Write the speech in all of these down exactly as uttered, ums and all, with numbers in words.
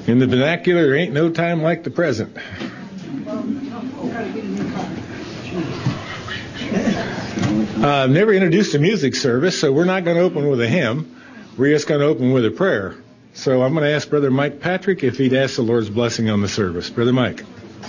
In the vernacular, there ain't no time like the present. Uh, I've never introduced a music service, so we're not going to open with a hymn. We're just going to open with a prayer. So I'm going to ask Brother Mike Patrick if he'd ask the Lord's blessing on the service. Brother Mike.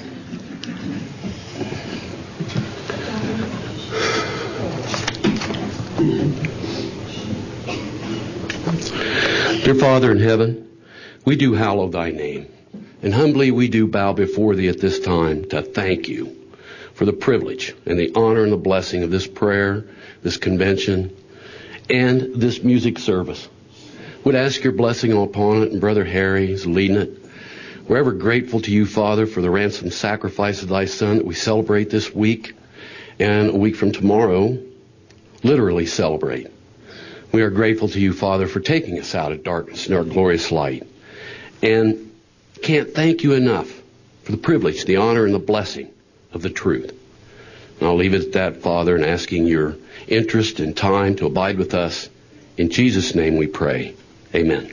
Dear Father in heaven, we do hallow thy name, and humbly we do bow before thee at this time to thank you for the privilege and the honor and the blessing of this prayer, this convention, and this music service. Would ask your blessing upon it, and Brother Harry is leading it. We're ever grateful to you, Father, for the ransom sacrifice of thy Son that we celebrate this week, and a week from tomorrow, literally celebrate. We are grateful to you, Father, for taking us out of darkness in our glorious light. And can't thank you enough for the privilege, the honor, and the blessing of the truth. And I'll leave it at that, Father, and asking your interest and time to abide with us. In Jesus' name we pray. Amen.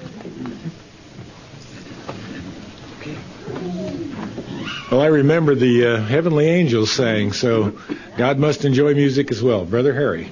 Well, I remember the uh, heavenly angels sang, so God must enjoy music as well. Brother Harry.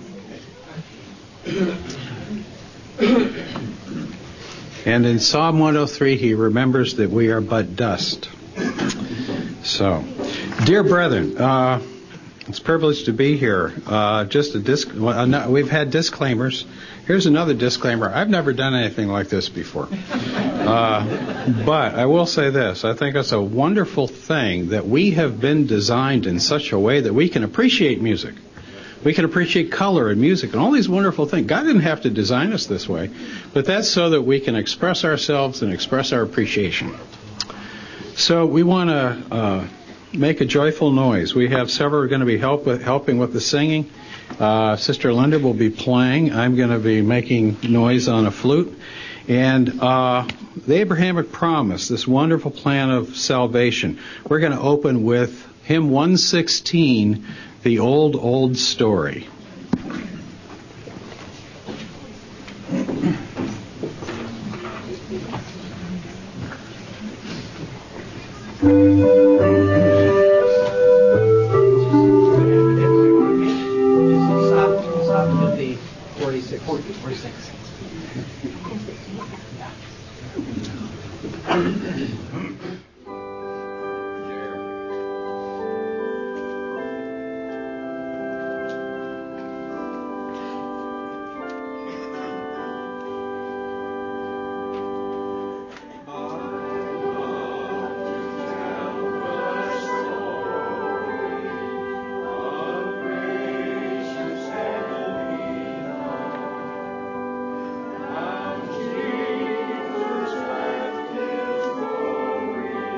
And in Psalm one oh three, he remembers that we are but dust. So, dear brethren, uh, it's a privilege to be here. Uh, just a disc. Well, no, we've had disclaimers. Here's another disclaimer. I've never done anything like this before. Uh, but I will say this. I think it's a wonderful thing that we have been designed in such a way that we can appreciate music. We can appreciate color and music and all these wonderful things. God didn't have to design us this way, but that's so that we can express ourselves and express our appreciation. So we want to uh, make a joyful noise. We have several who are going to be help with, helping with the singing. Uh, Sister Linda will be playing. I'm going to be making noise on a flute. And uh, the Abrahamic promise, this wonderful plan of salvation, we're going to open with hymn one sixteen, The Old, Old Story. Jesus left his glory.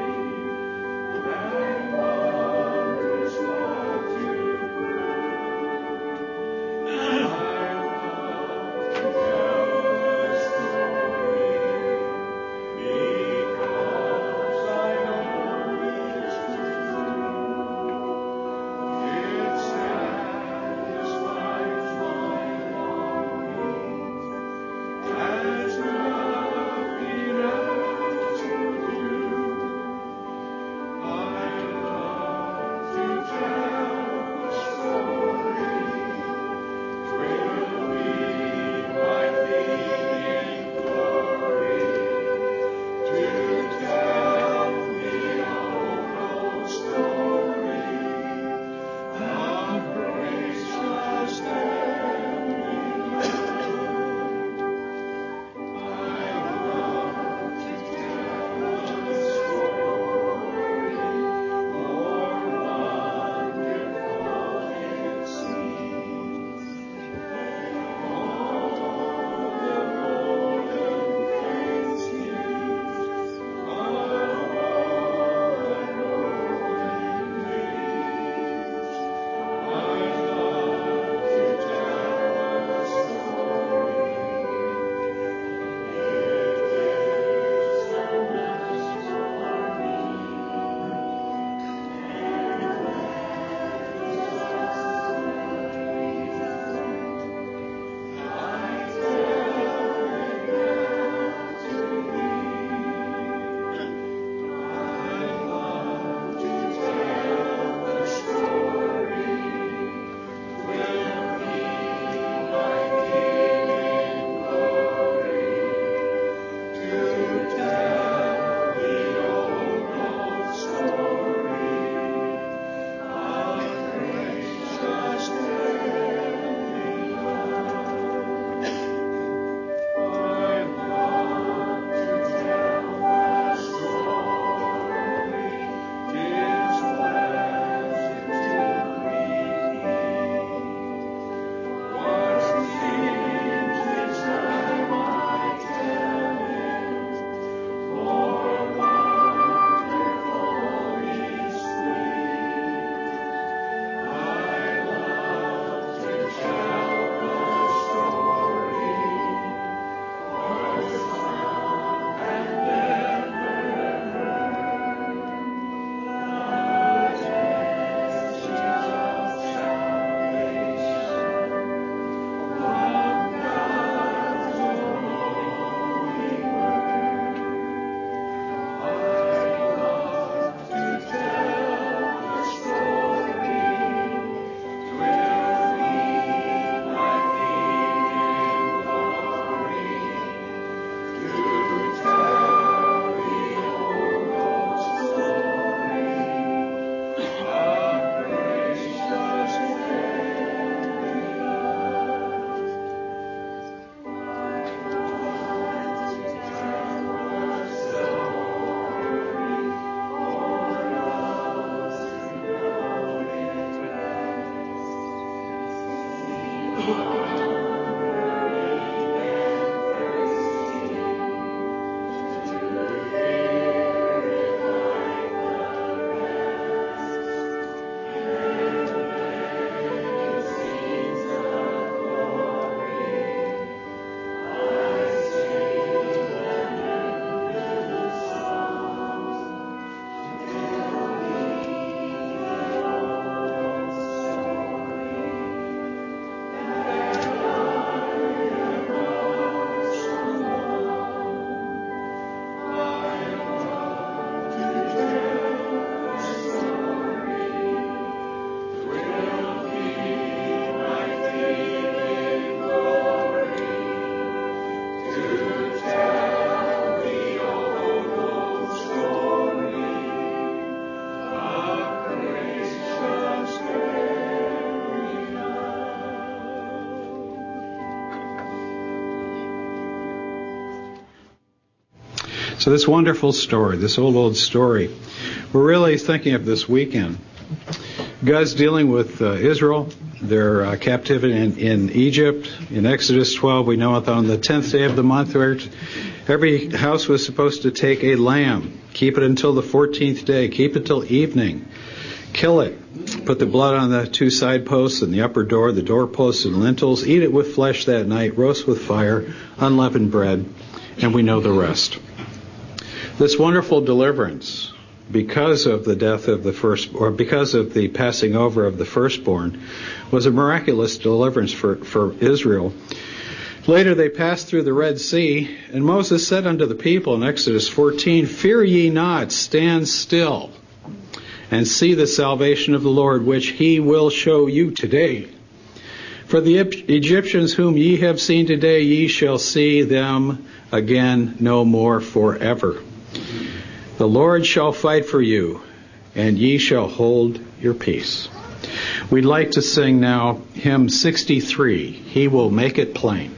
So this wonderful story, this old, old story, we're really thinking of this weekend. God's dealing with uh, Israel, their uh, captivity in, in Egypt. In Exodus twelve, we know that on the tenth day of the month, where every house was supposed to take a lamb, keep it until the fourteenth day, keep it till evening, kill it, put the blood on the two side posts and the upper door, the doorposts and lintels, eat it with flesh that night, roast with fire, unleavened bread, and we know the rest. This wonderful deliverance, because of the death of the first, or because of the passing over of the firstborn, was a miraculous deliverance for, for Israel. Later they passed through the Red Sea, and Moses said unto the people in Exodus fourteen, "Fear ye not, stand still, and see the salvation of the Lord, which he will show you today. For the Egyptians whom ye have seen today, ye shall see them again no more forever. The Lord shall fight for you, and ye shall hold your peace." We'd like to sing now hymn sixty-three, "He Will Make It Plain."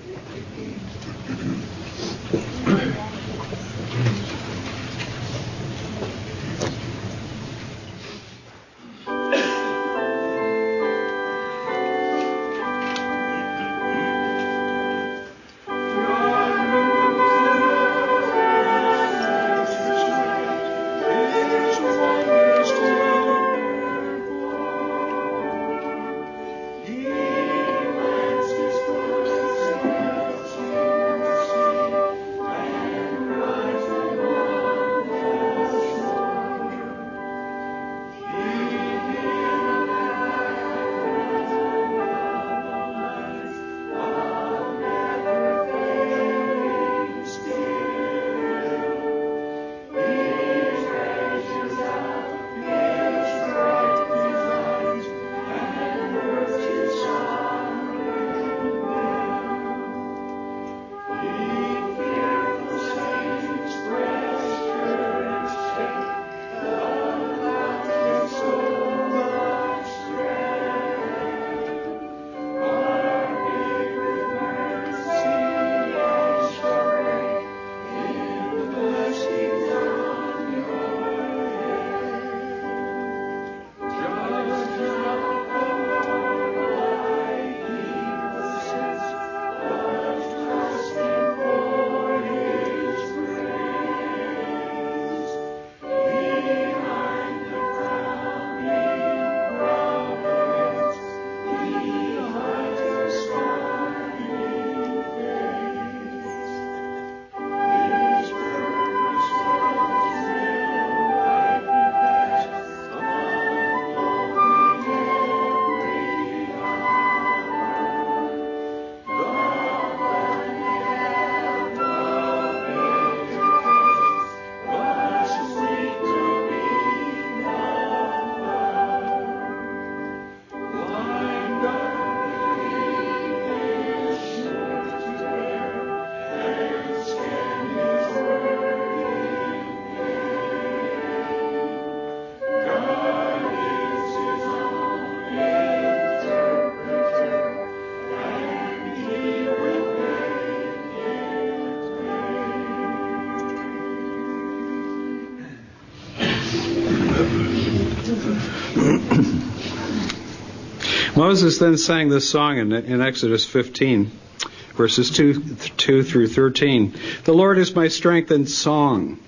Moses then sang this song in, in Exodus fifteen, verses two, two through thirteen. "The Lord is my strength and song,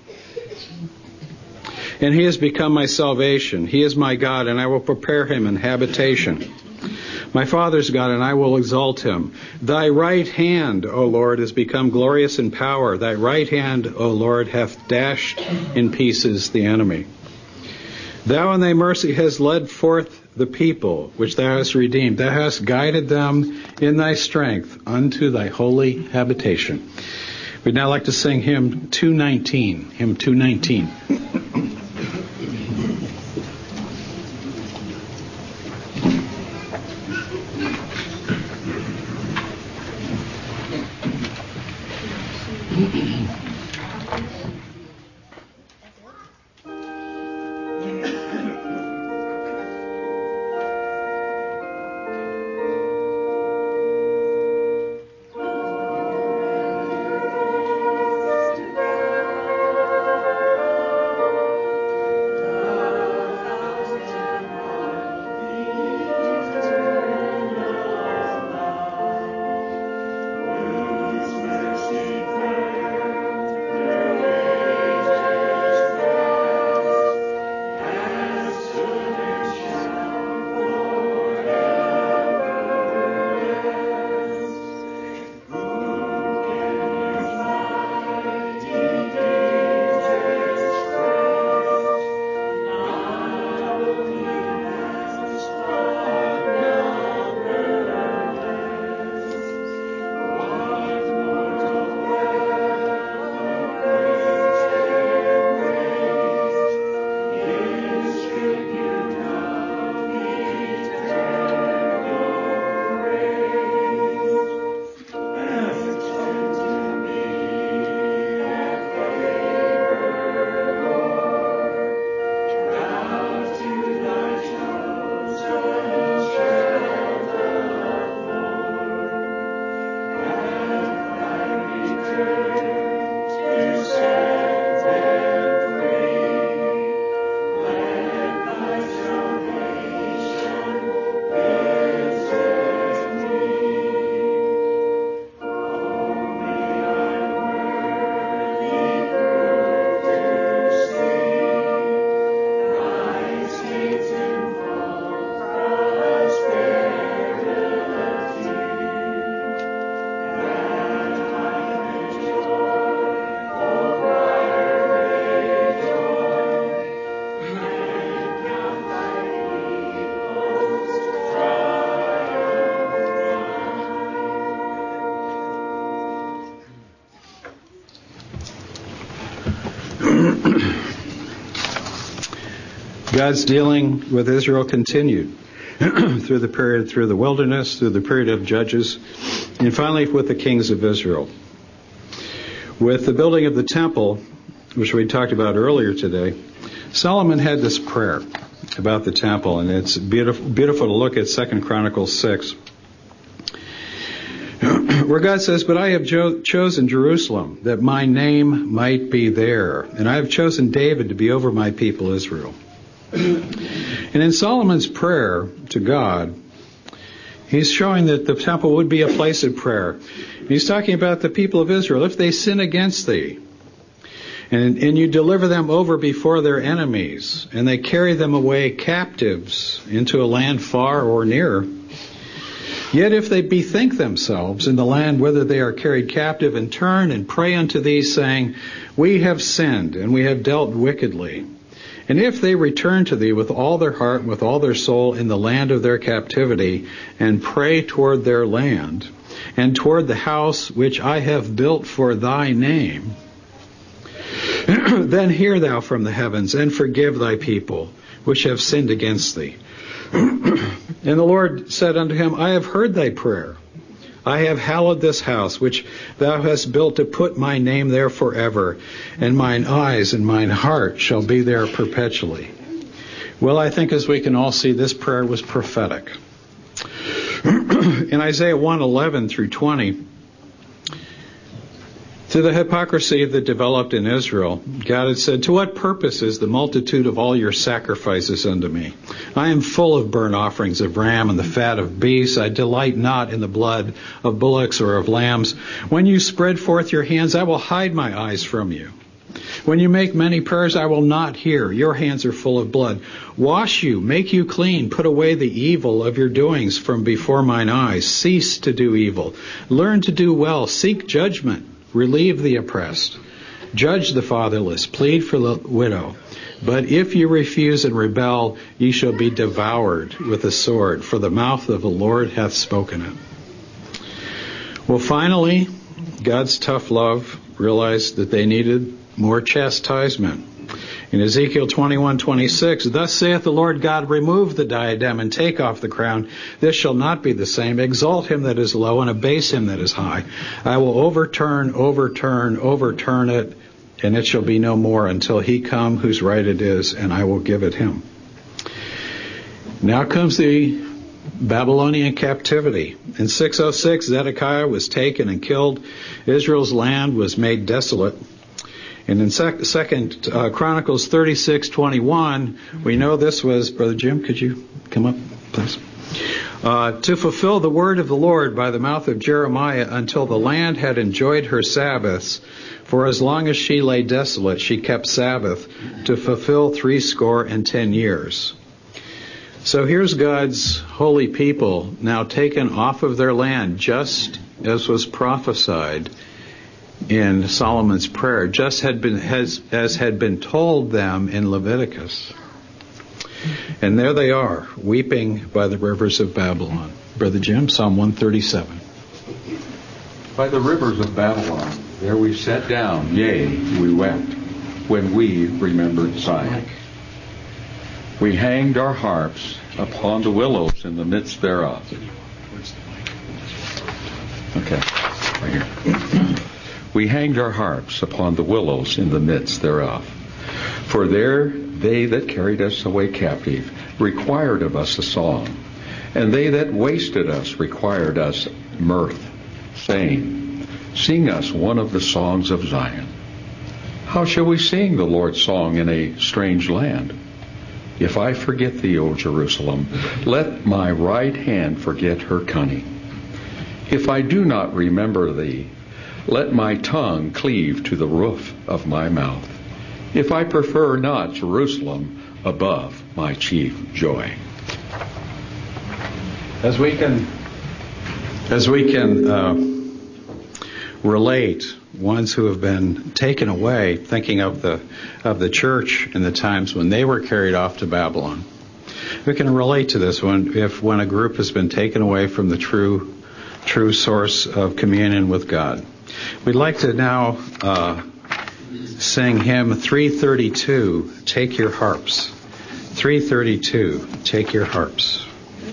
and he has become my salvation. He is my God, and I will prepare him an habitation. My father's God, and I will exalt him. Thy right hand, O Lord, has become glorious in power. Thy right hand, O Lord, hath dashed in pieces the enemy. Thou in thy mercy hast led forth the people which thou hast redeemed. Thou hast guided them in thy strength unto thy holy habitation." We'd now like to sing hymn two nineteen. Hymn two nineteen. Thank you. God's dealing with Israel continued through the period, through the wilderness, through the period of Judges, and finally with the kings of Israel. With the building of the temple, which we talked about earlier today, Solomon had this prayer about the temple, and it's beautiful, beautiful to look at Second Chronicles six, where God says, "But I have jo- chosen Jerusalem, that my name might be there, and I have chosen David to be over my people Israel." And in Solomon's prayer to God, he's showing that the temple would be a place of prayer. He's talking about the people of Israel. If they sin against thee, and, and you deliver them over before their enemies, and they carry them away captives into a land far or near, yet if they bethink themselves in the land whither they are carried captive, and turn and pray unto thee, saying, We have sinned, and we have dealt wickedly, and if they return to thee with all their heart and with all their soul in the land of their captivity, and pray toward their land, and toward the house which I have built for thy name, then hear thou from the heavens, and forgive thy people, which have sinned against thee. And the Lord said unto him, I have heard thy prayer. I have hallowed this house, which thou hast built to put my name there forever, and mine eyes and mine heart shall be there perpetually. Well, I think as we can all see, this prayer was prophetic. In Isaiah one eleven through twenty, to the hypocrisy that developed in Israel, God had said, To what purpose is the multitude of all your sacrifices unto me? I am full of burnt offerings of ram and the fat of beasts. I delight not in the blood of bullocks or of lambs. When you spread forth your hands, I will hide my eyes from you. When you make many prayers, I will not hear. Your hands are full of blood. Wash you, make you clean, put away the evil of your doings from before mine eyes. Cease to do evil. Learn to do well. Seek judgment. Relieve the oppressed. Judge the fatherless. Plead for the widow. But if you refuse and rebel, ye shall be devoured with a sword, for the mouth of the Lord hath spoken it. Well, finally, God's tough love realized that they needed more chastisement. In Ezekiel twenty-one twenty-six, Thus saith the Lord God, Remove the diadem and take off the crown. This shall not be the same. Exalt him that is low and abase him that is high. I will overturn, overturn, overturn it, and it shall be no more until he come whose right it is, and I will give it him. Now comes the Babylonian captivity. In six oh six, Zedekiah was taken and killed. Israel's land was made desolate. And in sec- Second uh, Chronicles thirty-six twenty-one, we know this was, Brother Jim, could you come up, please? Uh, to fulfill the word of the Lord by the mouth of Jeremiah, until the land had enjoyed her Sabbaths, for as long as she lay desolate, she kept Sabbath, to fulfill threescore and ten years. So here's God's holy people now taken off of their land, just as was prophesied in Solomon's prayer, just had been as, as had been told them in Leviticus. And there they are, weeping by the rivers of Babylon. Brother Jim, Psalm one thirty-seven. By the rivers of Babylon, there we sat down, yea, we wept, when we remembered Zion. We hanged our harps upon the willows in the midst thereof. Okay, right here. We hanged our harps upon the willows in the midst thereof. For there they that carried us away captive required of us a song, and they that wasted us required us mirth, saying, Sing us one of the songs of Zion. How shall we sing the Lord's song in a strange land? If I forget thee, O Jerusalem, let my right hand forget her cunning. If I do not remember thee, let my tongue cleave to the roof of my mouth, if I prefer not Jerusalem above my chief joy. As we can, as we can uh, relate ones who have been taken away, thinking of the of the church in the times when they were carried off to Babylon, we can relate to this one if when a group has been taken away from the true true source of communion with God. We'd like to now uh, sing hymn three thirty-two, Take Your Harps. three thirty-two, Take Your Harps.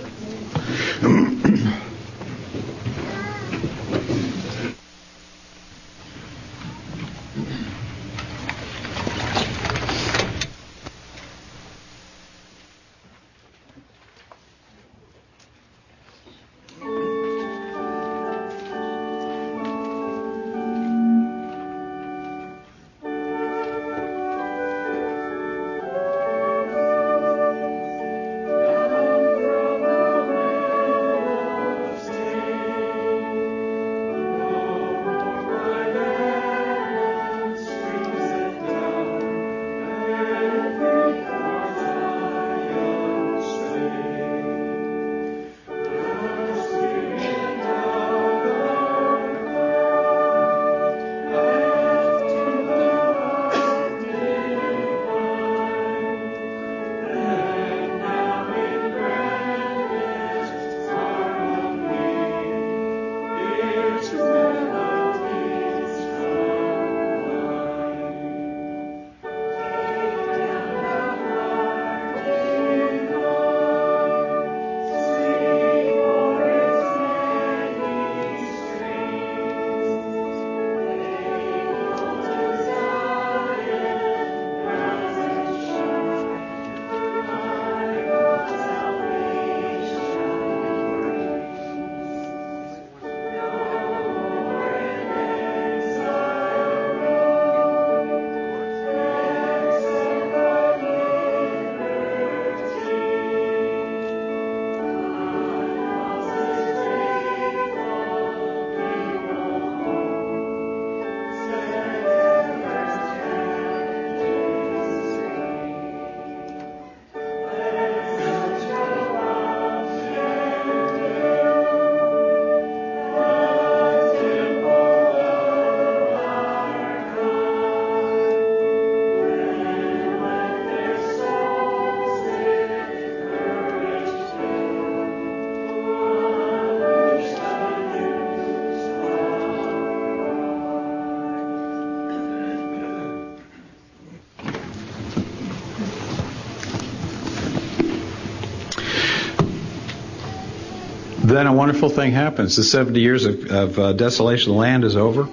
Then a wonderful thing happens. The seventy years of, of uh, desolation of the land is over.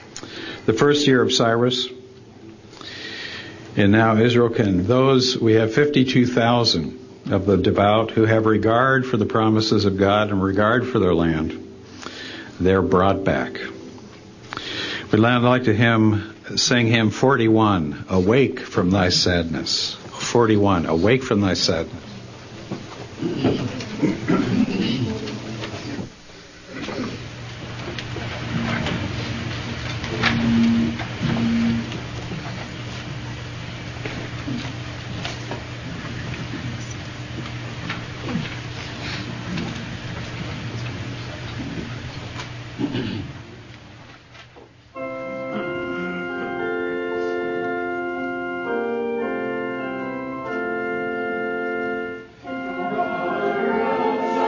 The first year of Cyrus. And now Israel can, those, we have fifty-two thousand of the devout who have regard for the promises of God and regard for their land. They're brought back. We'd like to hymn, sing hymn forty-one, Awake from Thy Sadness. forty-one, Awake from Thy Sadness. Lord,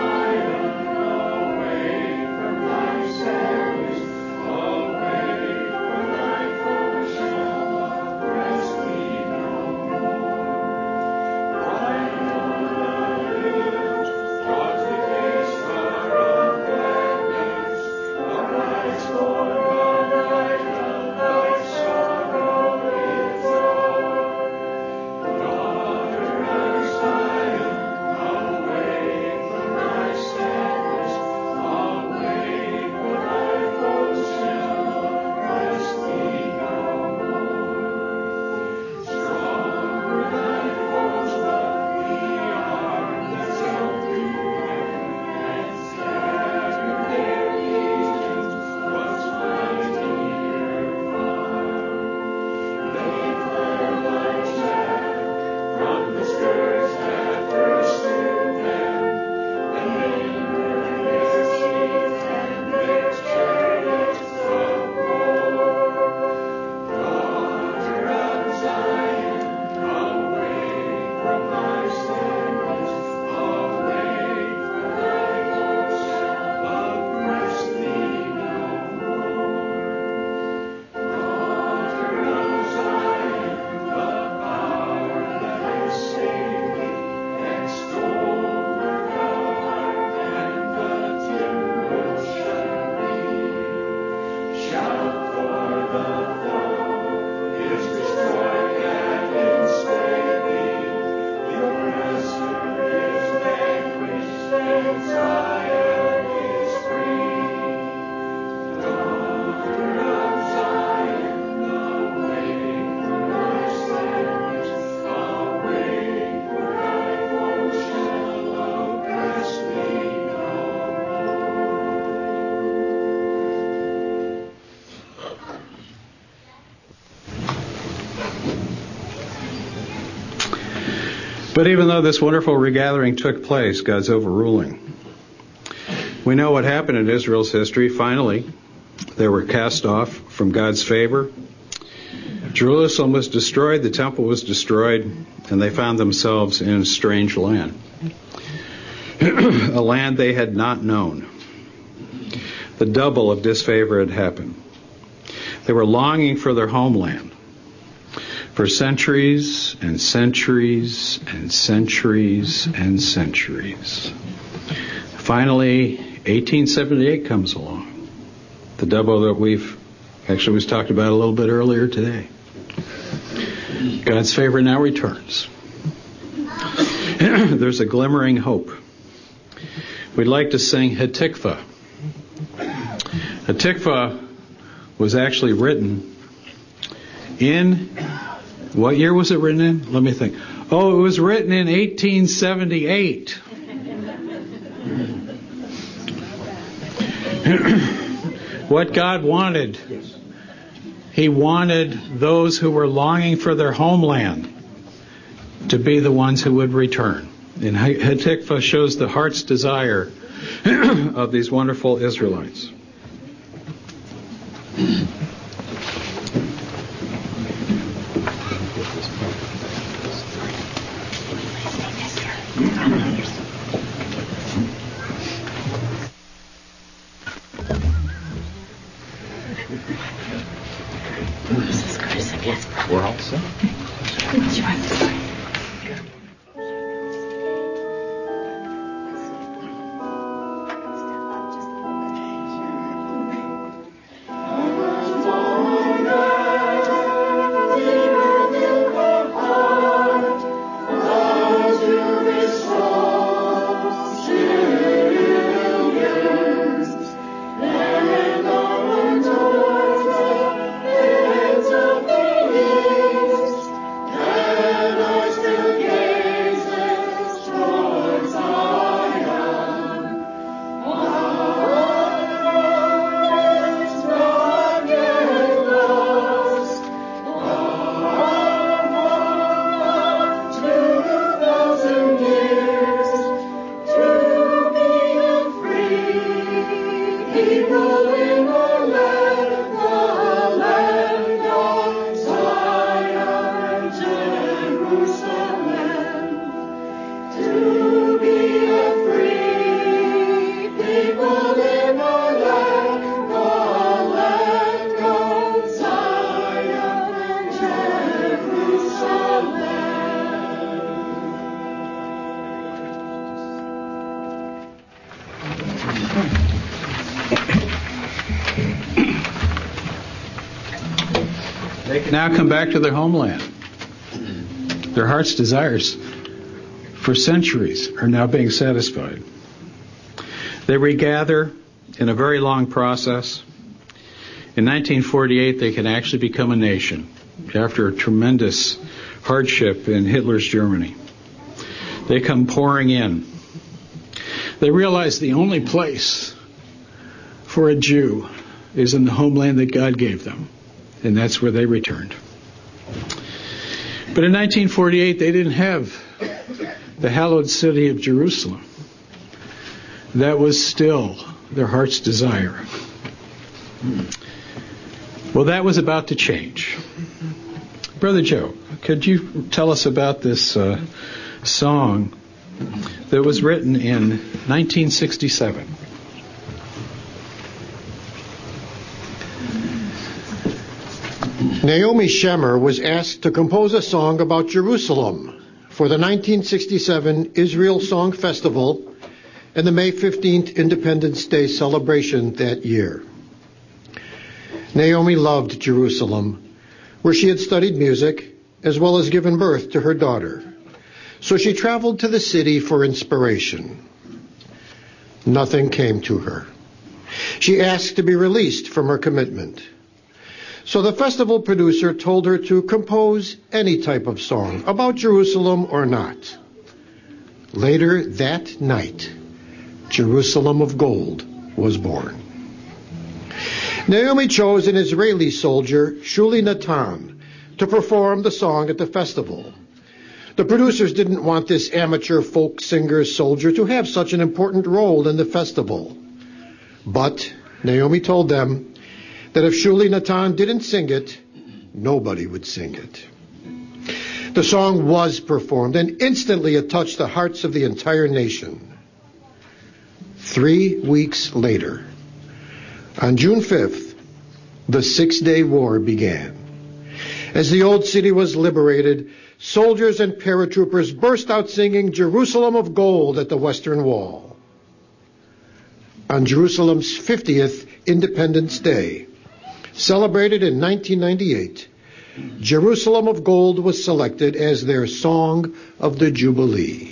But even though this wonderful regathering took place, God's overruling. We know what happened in Israel's history. Finally, they were cast off from God's favor. Jerusalem was destroyed, the temple was destroyed, and they found themselves in a strange land. A land they had not known. The double of disfavor had happened. They were longing for their homeland for centuries and centuries and centuries and centuries. Finally, eighteen seventy-eight comes along. The double that we've actually was talked about a little bit earlier today. God's favor now returns. There's a glimmering hope. We'd like to sing Hatikvah. Hatikvah was actually written in, what year was it written in? Let me think. Oh, it was written in eighteen seventy-eight. What God wanted, He wanted those who were longing for their homeland to be the ones who would return. And Hatikvah shows the heart's desire of these wonderful Israelites. We're all set. They can now come back to their homeland. Their heart's desires for centuries are now being satisfied. They regather in a very long process. In nineteen forty-eight, they can actually become a nation after a tremendous hardship in Hitler's Germany. They come pouring in. They realize the only place for a Jew is in the homeland that God gave them, and that's where they returned. But in nineteen forty-eight, they didn't have the hallowed city of Jerusalem. That was still their heart's desire. Well, that was about to change. Brother Joe, could you tell us about this uh, song that was written in nineteen sixty-seven? Naomi Shemer was asked to compose a song about Jerusalem for the nineteen sixty-seven Israel Song Festival and the May fifteenth Independence Day celebration that year. Naomi loved Jerusalem, where she had studied music as well as given birth to her daughter. So she traveled to the city for inspiration. Nothing came to her. She asked to be released from her commitment. So the festival producer told her to compose any type of song, about Jerusalem or not. Later that night, Jerusalem of Gold was born. Naomi chose an Israeli soldier, Shuli Natan, to perform the song at the festival. The producers didn't want this amateur folk singer soldier to have such an important role in the festival. But Naomi told them that if Shuli Natan didn't sing it, nobody would sing it. The song was performed, and instantly it touched the hearts of the entire nation. Three weeks later, on June fifth, the Six-Day War began. As the old city was liberated, soldiers and paratroopers burst out singing Jerusalem of Gold at the Western Wall. On Jerusalem's fiftieth Independence Day, celebrated in nineteen ninety-eight, Jerusalem of Gold was selected as their Song of the Jubilee.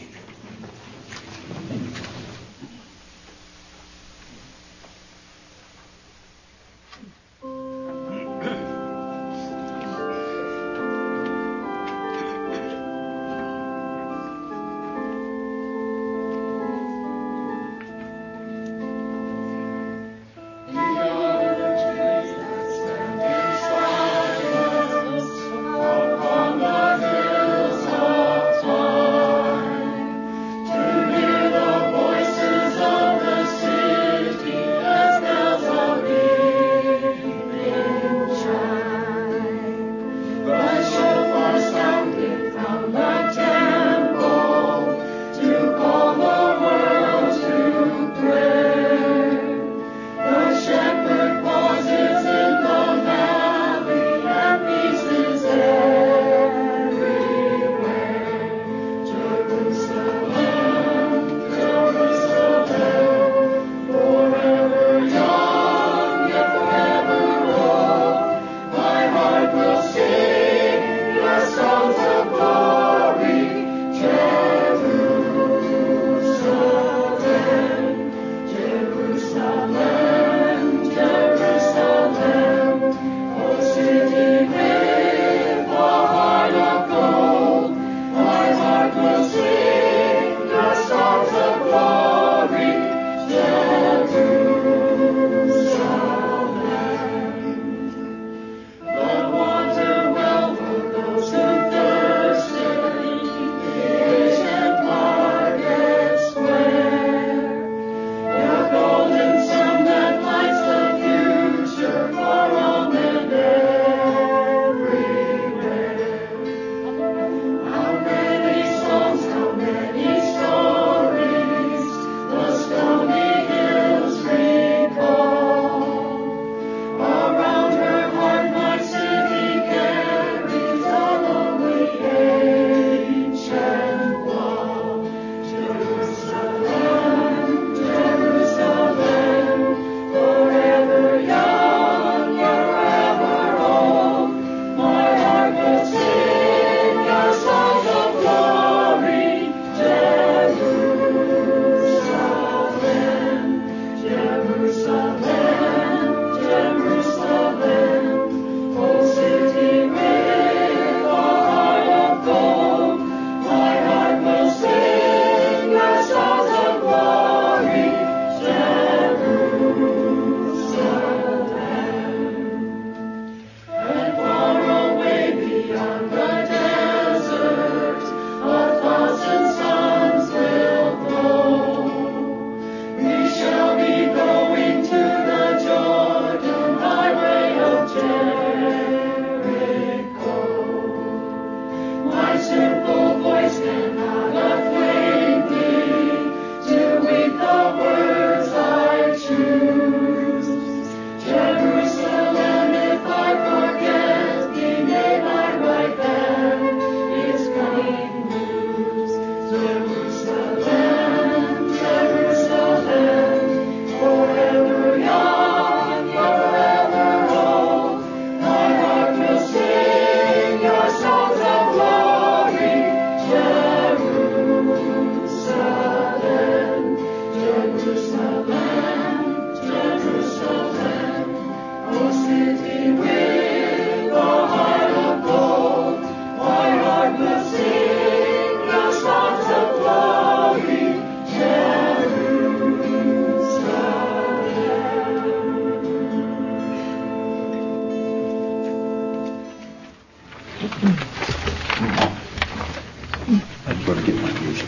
go to get my music.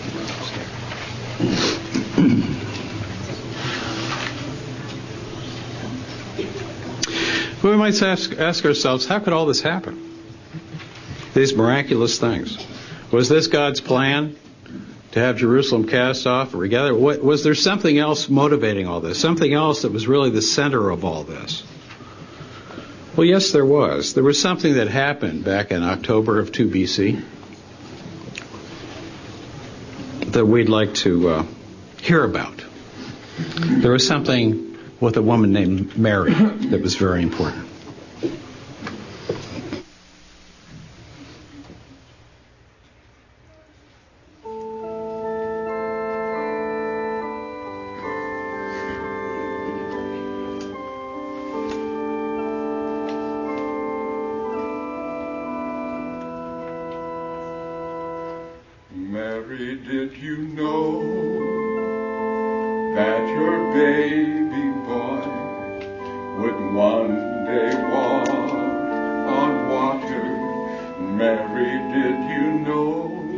We might ask, ask ourselves, how could all this happen? These miraculous things. Was this God's plan to have Jerusalem cast off or regather? What, was there something else motivating all this? Something else that was really the center of all this? Well, yes, there was. There was something that happened back in October of two B C that we'd like to uh, hear about. There was something with a woman named Mary that was very important. Mary, did you know that your baby boy would one day walk on water? Mary, did you know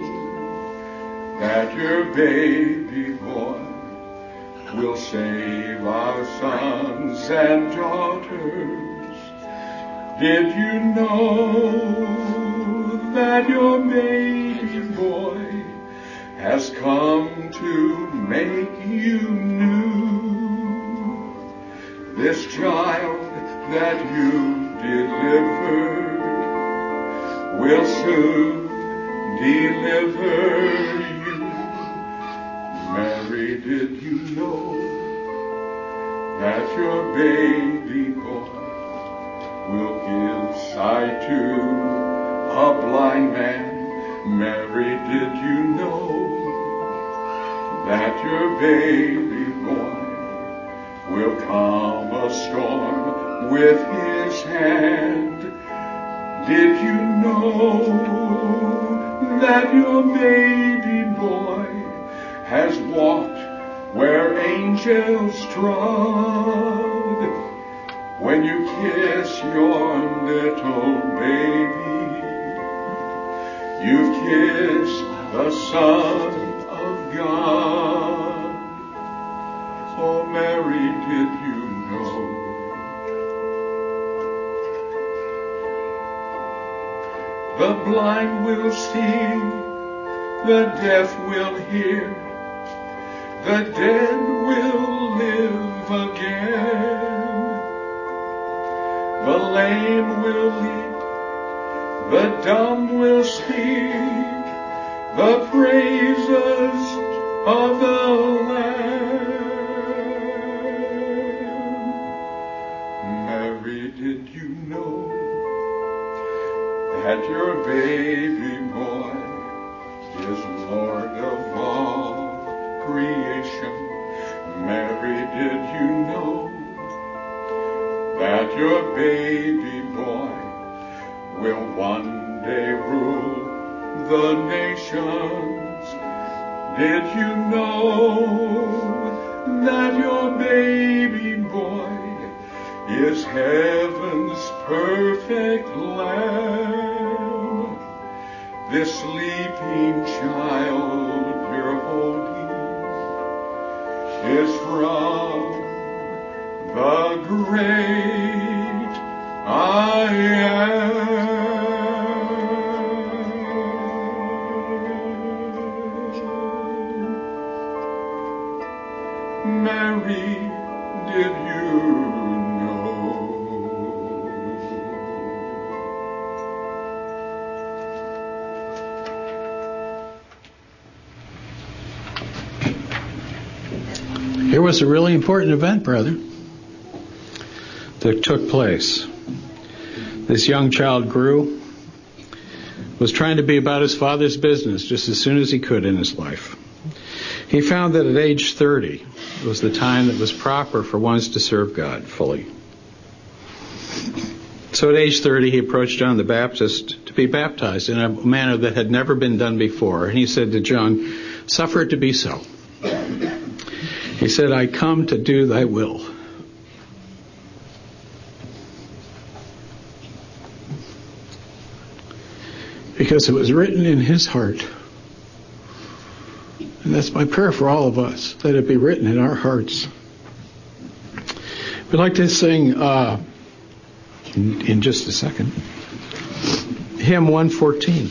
that your baby boy will save our sons and daughters? Did you know that your baby boy has come to make you new? This child that you delivered will soon deliver you. Mary, did you know that your baby boy will give sight to a blind man? Mary, did you know that your baby boy will calm a storm with his hand? Did you know that your baby boy has walked where angels trod? When you kiss your little baby, you've kissed the Son of God. Oh, Mary, did you know? The blind will see, the deaf will hear, the dead will live again, the lame will leap, the dumb will speak the praises of the Lamb. Mary, did you know that your baby boy is Lord of all creation? Mary, did you know that your baby boy will one day rule the nations? Did you know that your baby boy is heaven's perfect Lamb? This sleeping child you're holding is from the great I am. Mary, did you know? Here was a really important event, brother, that took place. This young child grew, was trying to be about his father's business just as soon as he could in his life. He found that at age thirty was the time that was proper for ones to serve God fully. So at age thirty, he approached John the Baptist to be baptized in a manner that had never been done before. And he said to John, "Suffer it to be so." He said, "I come to do thy will." Because it was written in his heart And that's my prayer for all of us, that it be written in our hearts. We'd like to sing uh, in, in just a second, hymn one fourteen.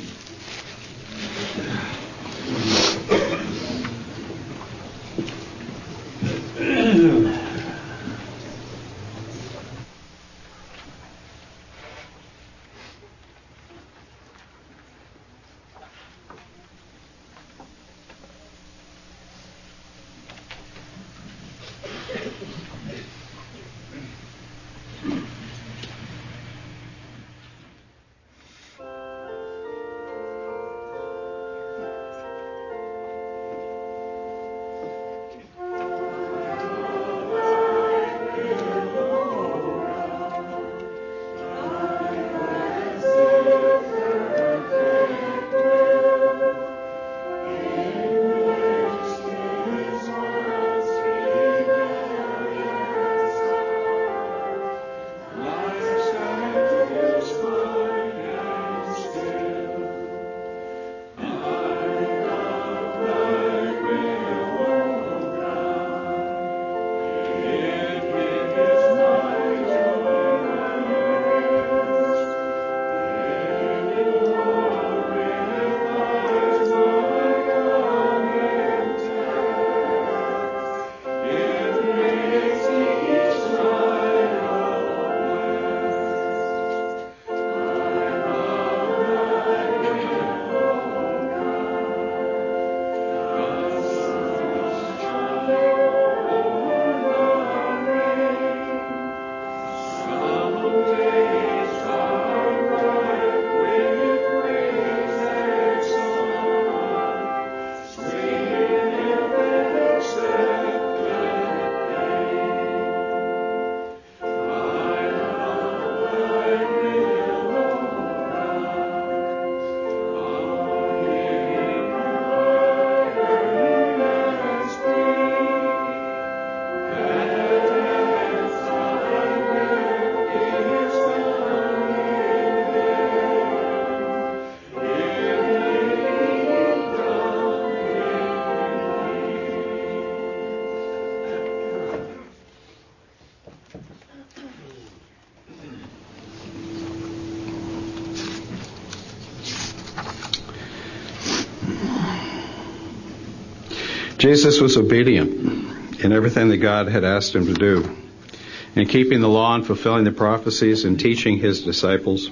Jesus was obedient in everything that God had asked him to do, in keeping the law and fulfilling the prophecies and teaching his disciples,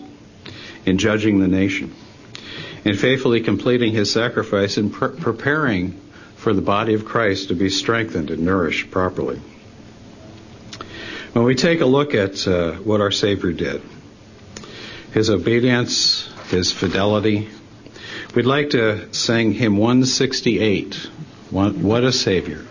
in judging the nation, in faithfully completing his sacrifice and pre- preparing for the body of Christ to be strengthened and nourished properly. When we take a look at uh, what our Savior did, his obedience, his fidelity, we'd like to sing hymn one sixty-eight, What a Savior.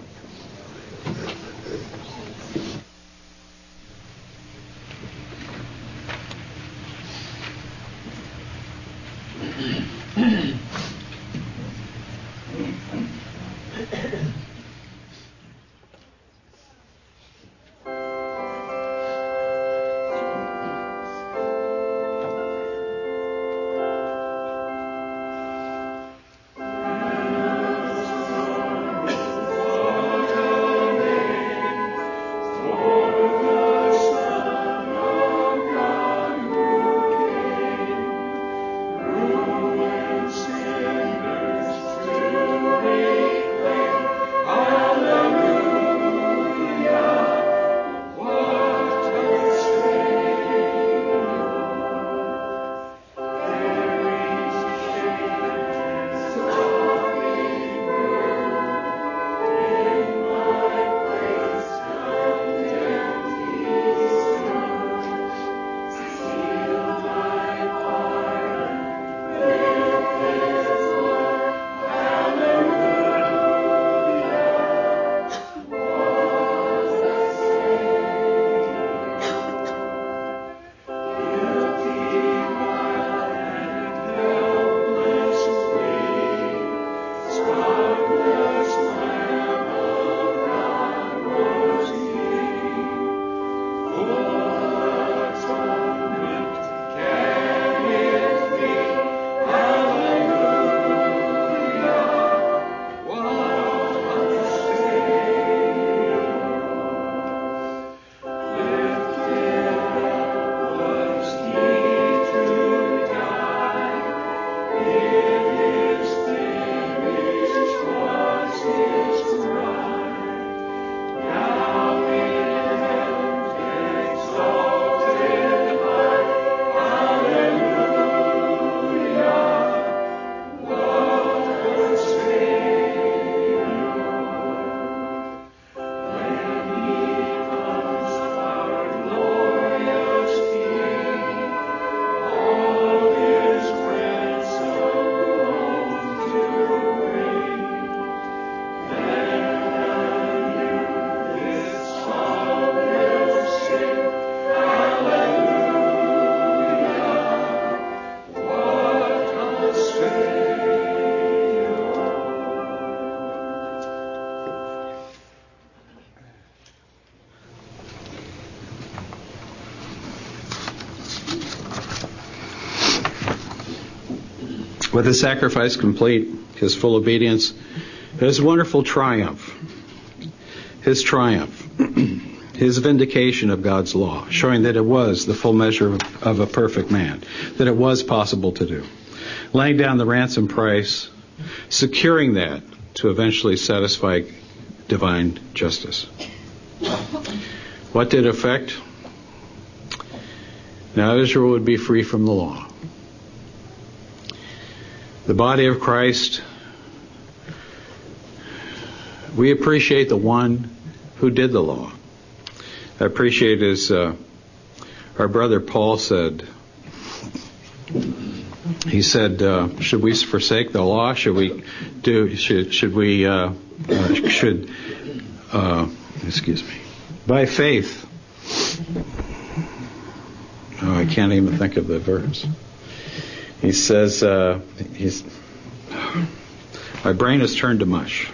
Thank you. With the sacrifice complete, his full obedience, his wonderful triumph, his triumph, his vindication of God's law, showing that it was the full measure of a perfect man, that it was possible to do. Laying down the ransom price, securing that to eventually satisfy divine justice. What did it affect? Now Israel would be free from the law. The body of Christ, we appreciate the one who did the law. I appreciate as uh, our brother Paul said, he said, uh, should we forsake the law? Should we do, should, should we, uh, uh, should, uh, excuse me, by faith. Oh, I can't even think of the verse. He says, uh, he's, my brain has turned to mush.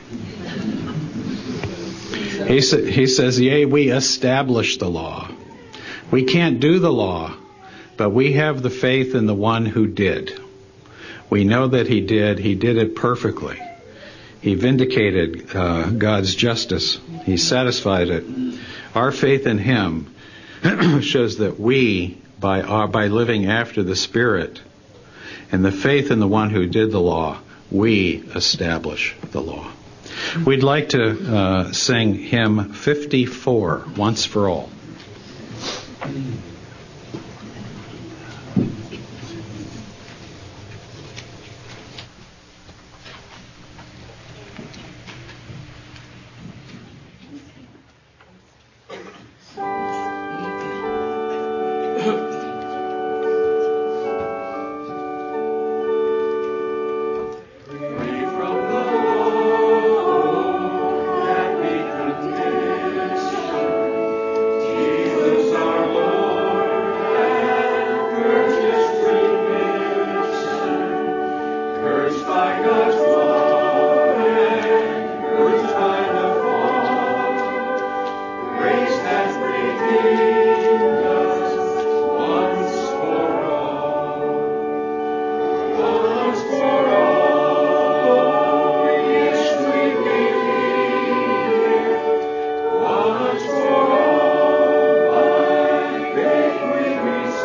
He, sa- he says, yea, we establish the law. We can't do the law, but we have the faith in the one who did. We know that he did. He did it perfectly. He vindicated uh, God's justice. He satisfied it. Our faith in him shows that we, by our, by living after the Spirit and the faith in the one who did the law, we establish the law. We'd like to uh, sing hymn fifty-four, Once for All.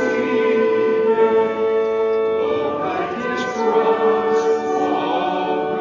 All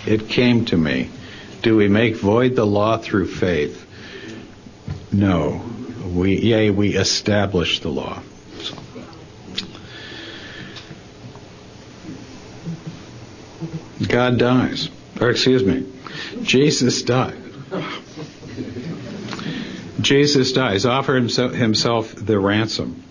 it came to me. Do we make void the law through faith? No. We, yea, we establish the law. So. God dies. Or excuse me, Jesus died. Jesus dies. Offer himself, himself the ransom.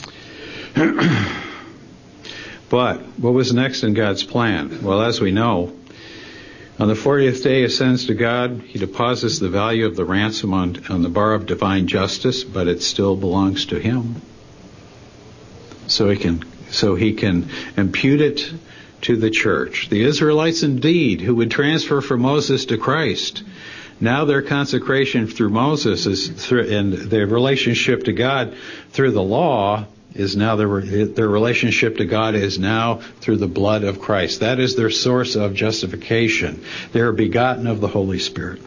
But what was next in God's plan? Well, as we know, on the fortieth day he ascends to God. He deposits the value of the ransom on, on the bar of divine justice, but it still belongs to him. So he can so he can impute it to the church. The Israelites indeed, who would transfer from Moses to Christ, now their consecration through Moses is through, and their relationship to God through the law is now their, their relationship to God is now through the blood of Christ. That is their source of justification. They are begotten of the Holy Spirit.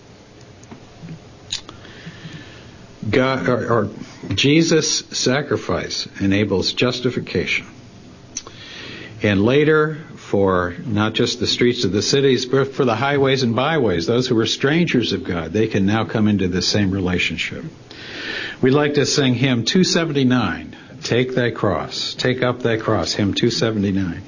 God, or, or Jesus' sacrifice enables justification. And later, for not just the streets of the cities, but for the highways and byways, those who were strangers of God, they can now come into the same relationship. We'd like to sing hymn two seventy-nine, Take Thy Cross. Take up thy cross, hymn two seventy-nine.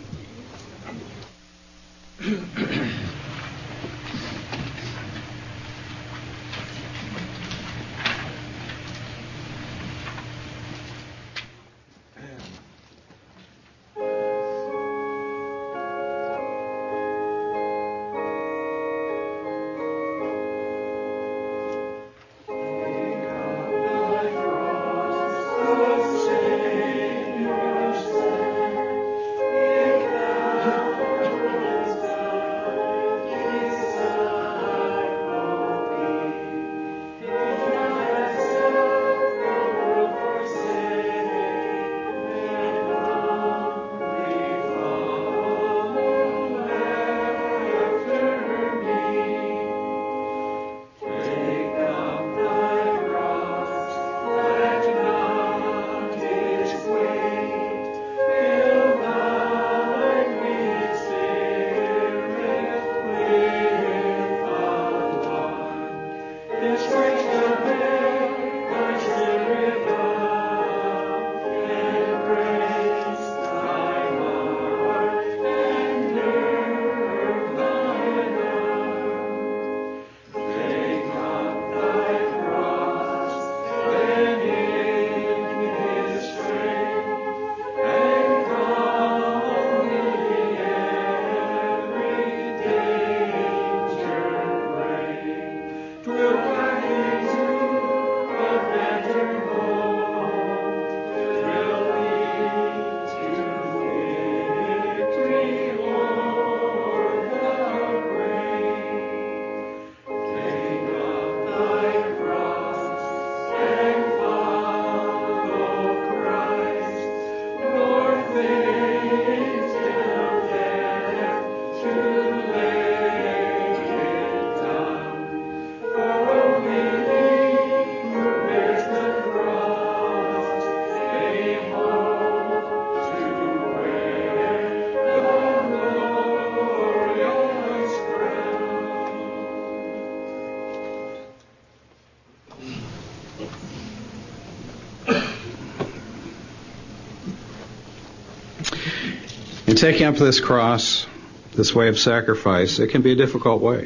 In taking up this cross, this way of sacrifice, it can be a difficult way.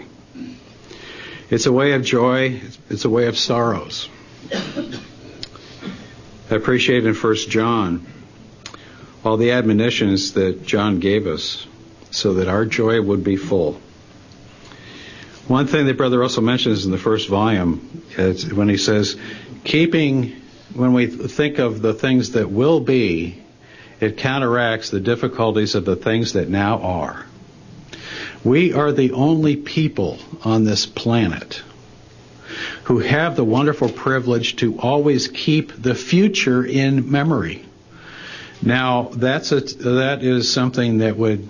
It's a way of joy. It's a way of sorrows. I appreciate in First John all the admonitions that John gave us so that our joy would be full. One thing that Brother Russell mentions in the first volume is when he says, keeping, when we think of the things that will be, it counteracts the difficulties of the things that now are. We are the only people on this planet who have the wonderful privilege to always keep the future in memory. Now, that's a, that is something that would,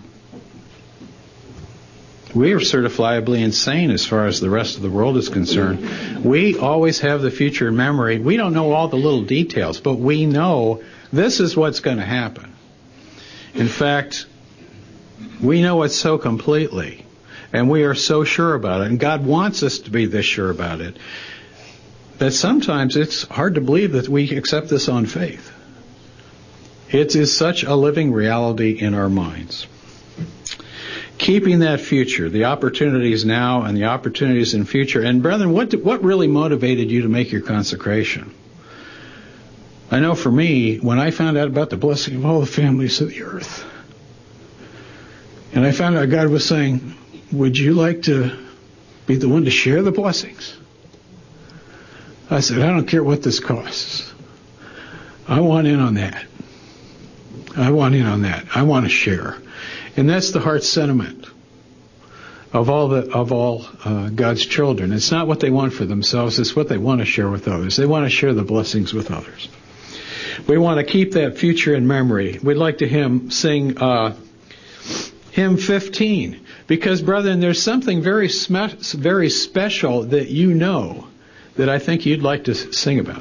we are certifiably insane as far as the rest of the world is concerned. We always have the future in memory. We don't know all the little details, but we know this is what's going to happen. In fact, we know it so completely. And we are so sure about it. And God wants us to be this sure about it, that sometimes it's hard to believe that we accept this on faith. It is such a living reality in our minds. Keeping that future, the opportunities now and the opportunities in future. And brethren, what what really motivated you to make your consecration? I know for me, when I found out about the blessing of all the families of the earth, and I found out God was saying, would you like to be the one to share the blessings? I said, I don't care what this costs. I want in on that. I want in on that. I want to share. And that's the heart sentiment of all the of all uh, God's children. It's not what they want for themselves, it's what they want to share with others. They want to share the blessings with others. We want to keep that future in memory. We'd like to hymn, sing uh, hymn fifteen, because, brethren, there's something very sm- very special that you know that I think you'd like to sing about.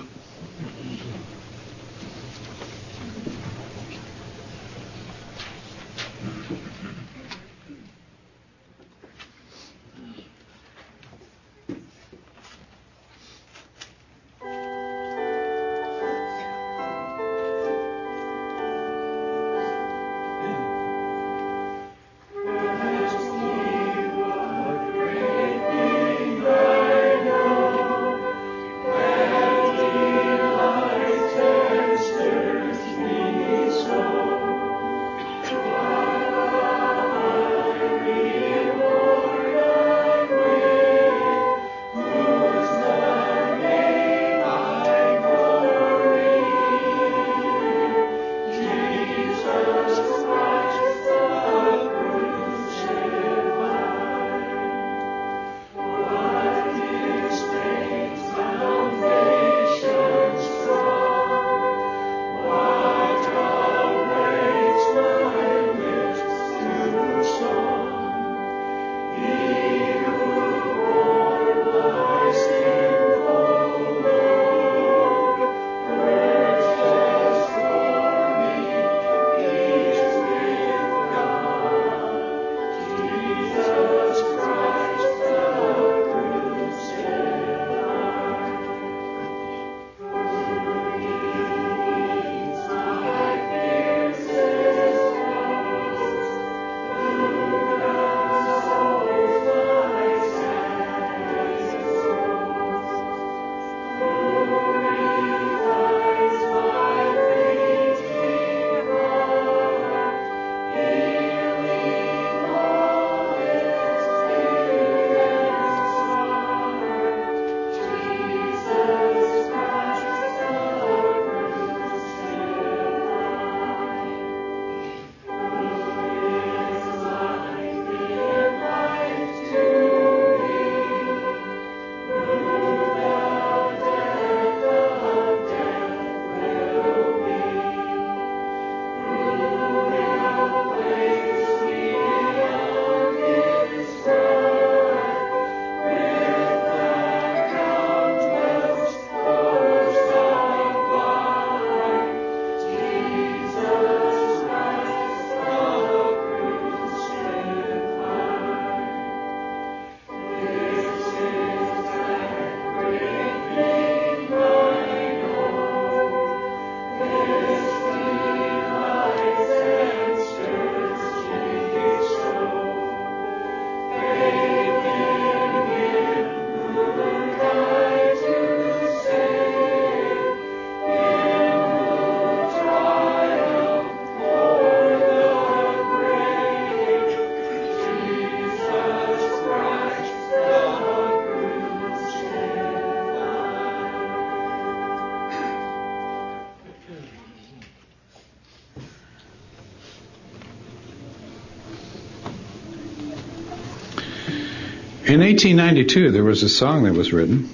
In eighteen ninety-two, there was a song that was written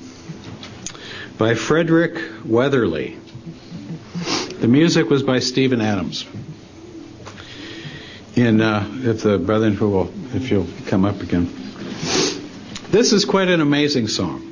by Frederick Weatherly. The music was by Stephen Adams. In, uh, if the brethren who will, if you'll come up again. This is quite an amazing song.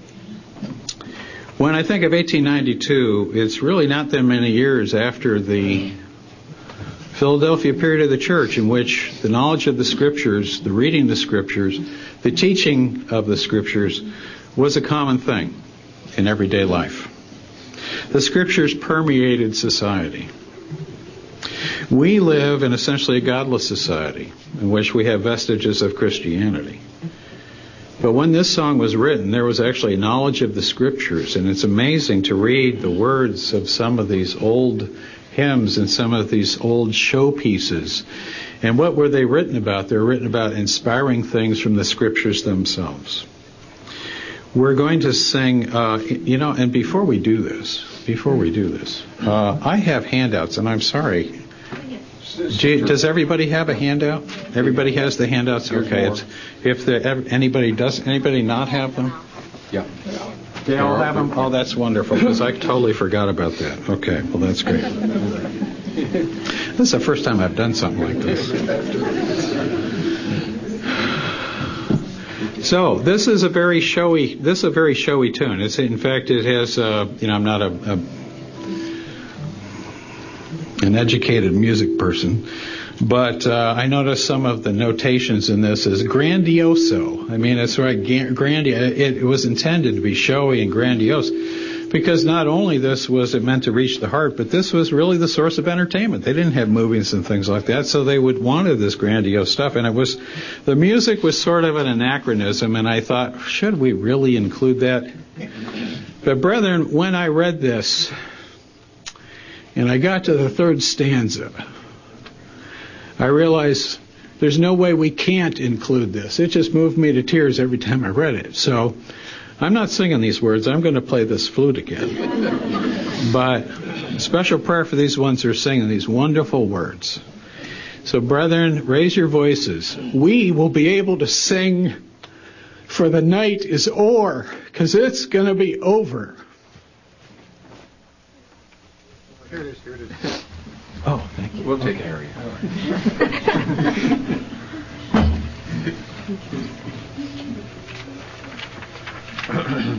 When I think of eighteen ninety-two, it's really not that many years after the Philadelphia period of the church in which the knowledge of the Scriptures, the reading of the Scriptures, the teaching of the Scriptures was a common thing in everyday life. The Scriptures permeated society. We live in essentially a godless society in which we have vestiges of Christianity. But when this song was written, there was actually a knowledge of the Scriptures, and it's amazing to read the words of some of these old hymns and some of these old showpieces. And what were they written about? They were written about inspiring things from the Scriptures themselves. We're going to sing, uh, you know, and before we do this, before we do this, uh, I have handouts, and I'm sorry. Do, does everybody have a handout? Everybody has the handouts? Okay. It's, if the, anybody does, anybody not have them? Yeah. They all have them? Oh, that's wonderful, because I totally forgot about that. Okay, well, that's great. This is the first time I've done something like this. So this is a very showy. This is a very showy tune. It's in fact it has. Uh, you know, I'm not a, a an educated music person, but uh, I noticed some of the notations in this is grandioso. I mean, it's right. Grandi- it, it was intended to be showy and grandiose, because not only this was it meant to reach the heart, but this was really the source of entertainment. They didn't have movies and things like that, so they would wanted this grandiose stuff. And it was, the music was sort of an anachronism, and I thought, should we really include that? But brethren, when I read this, and I got to the third stanza, I realized there's no way we can't include this. It just moved me to tears every time I read it. So I'm not singing these words. I'm going to play this flute again. But special prayer for these ones who are singing these wonderful words. So brethren, raise your voices. We will be able to sing, for the night is o'er, because it's going to be over. Here it is, here it is. Oh, thank you. We'll take care of you.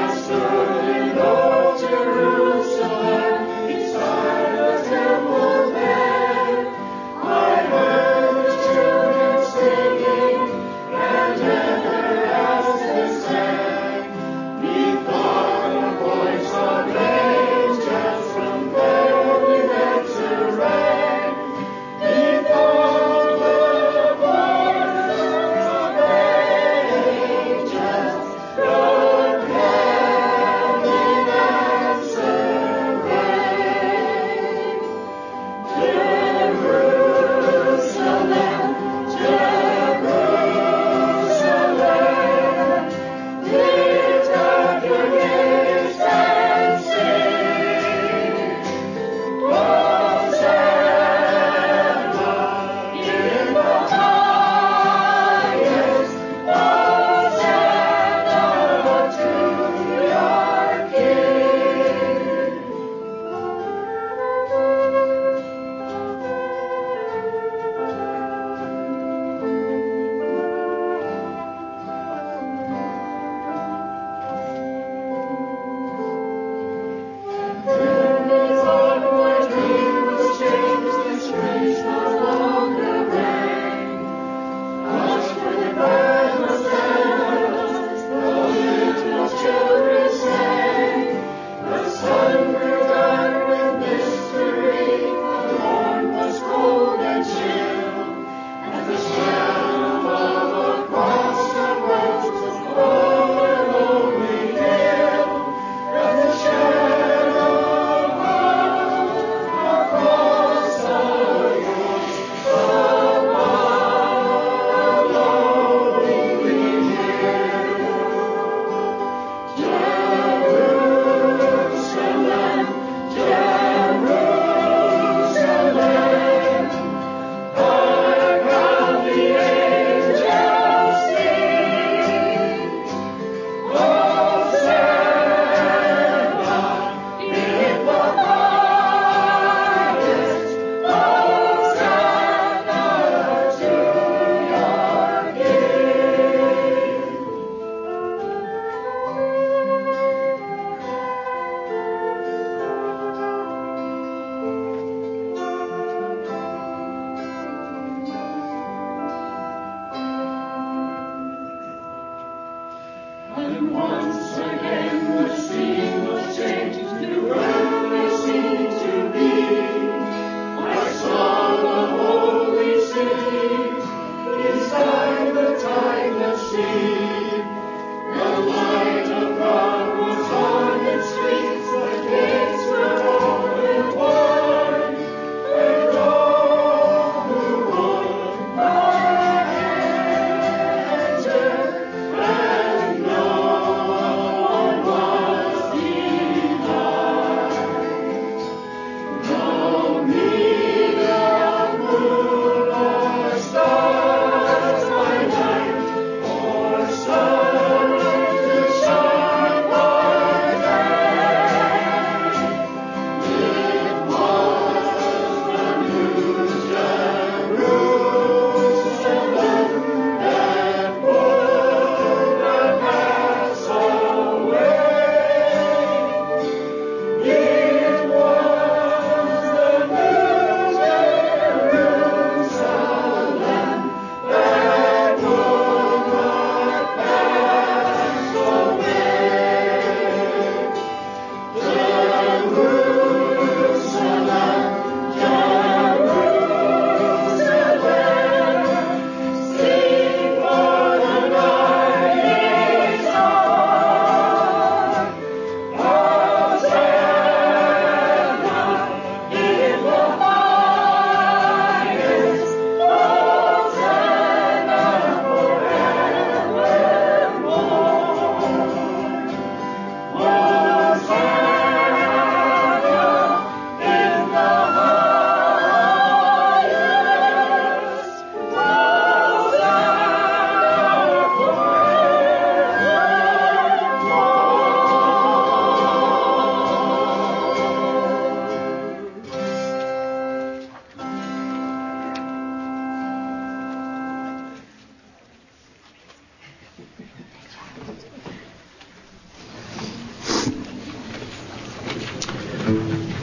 Jerusalem, inside the temple.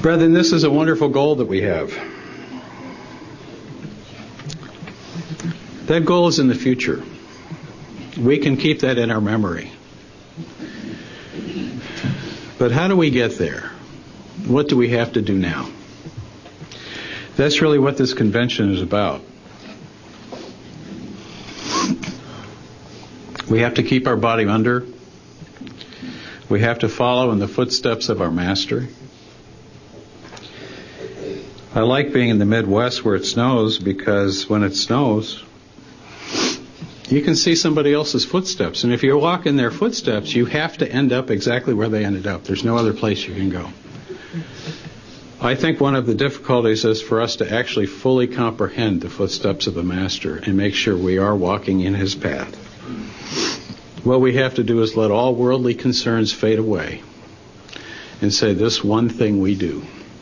Brethren, this is a wonderful goal that we have. That goal is in the future. We can keep that in our memory. But how do we get there? What do we have to do now? That's really what this convention is about. We have to keep our body under. We have to follow in the footsteps of our Master. I like being in the Midwest where it snows, because when it snows, you can see somebody else's footsteps. And if you walk in their footsteps, you have to end up exactly where they ended up. There's no other place you can go. I think one of the difficulties is for us to actually fully comprehend the footsteps of the Master and make sure we are walking in his path. What we have to do is let all worldly concerns fade away and say this one thing we do.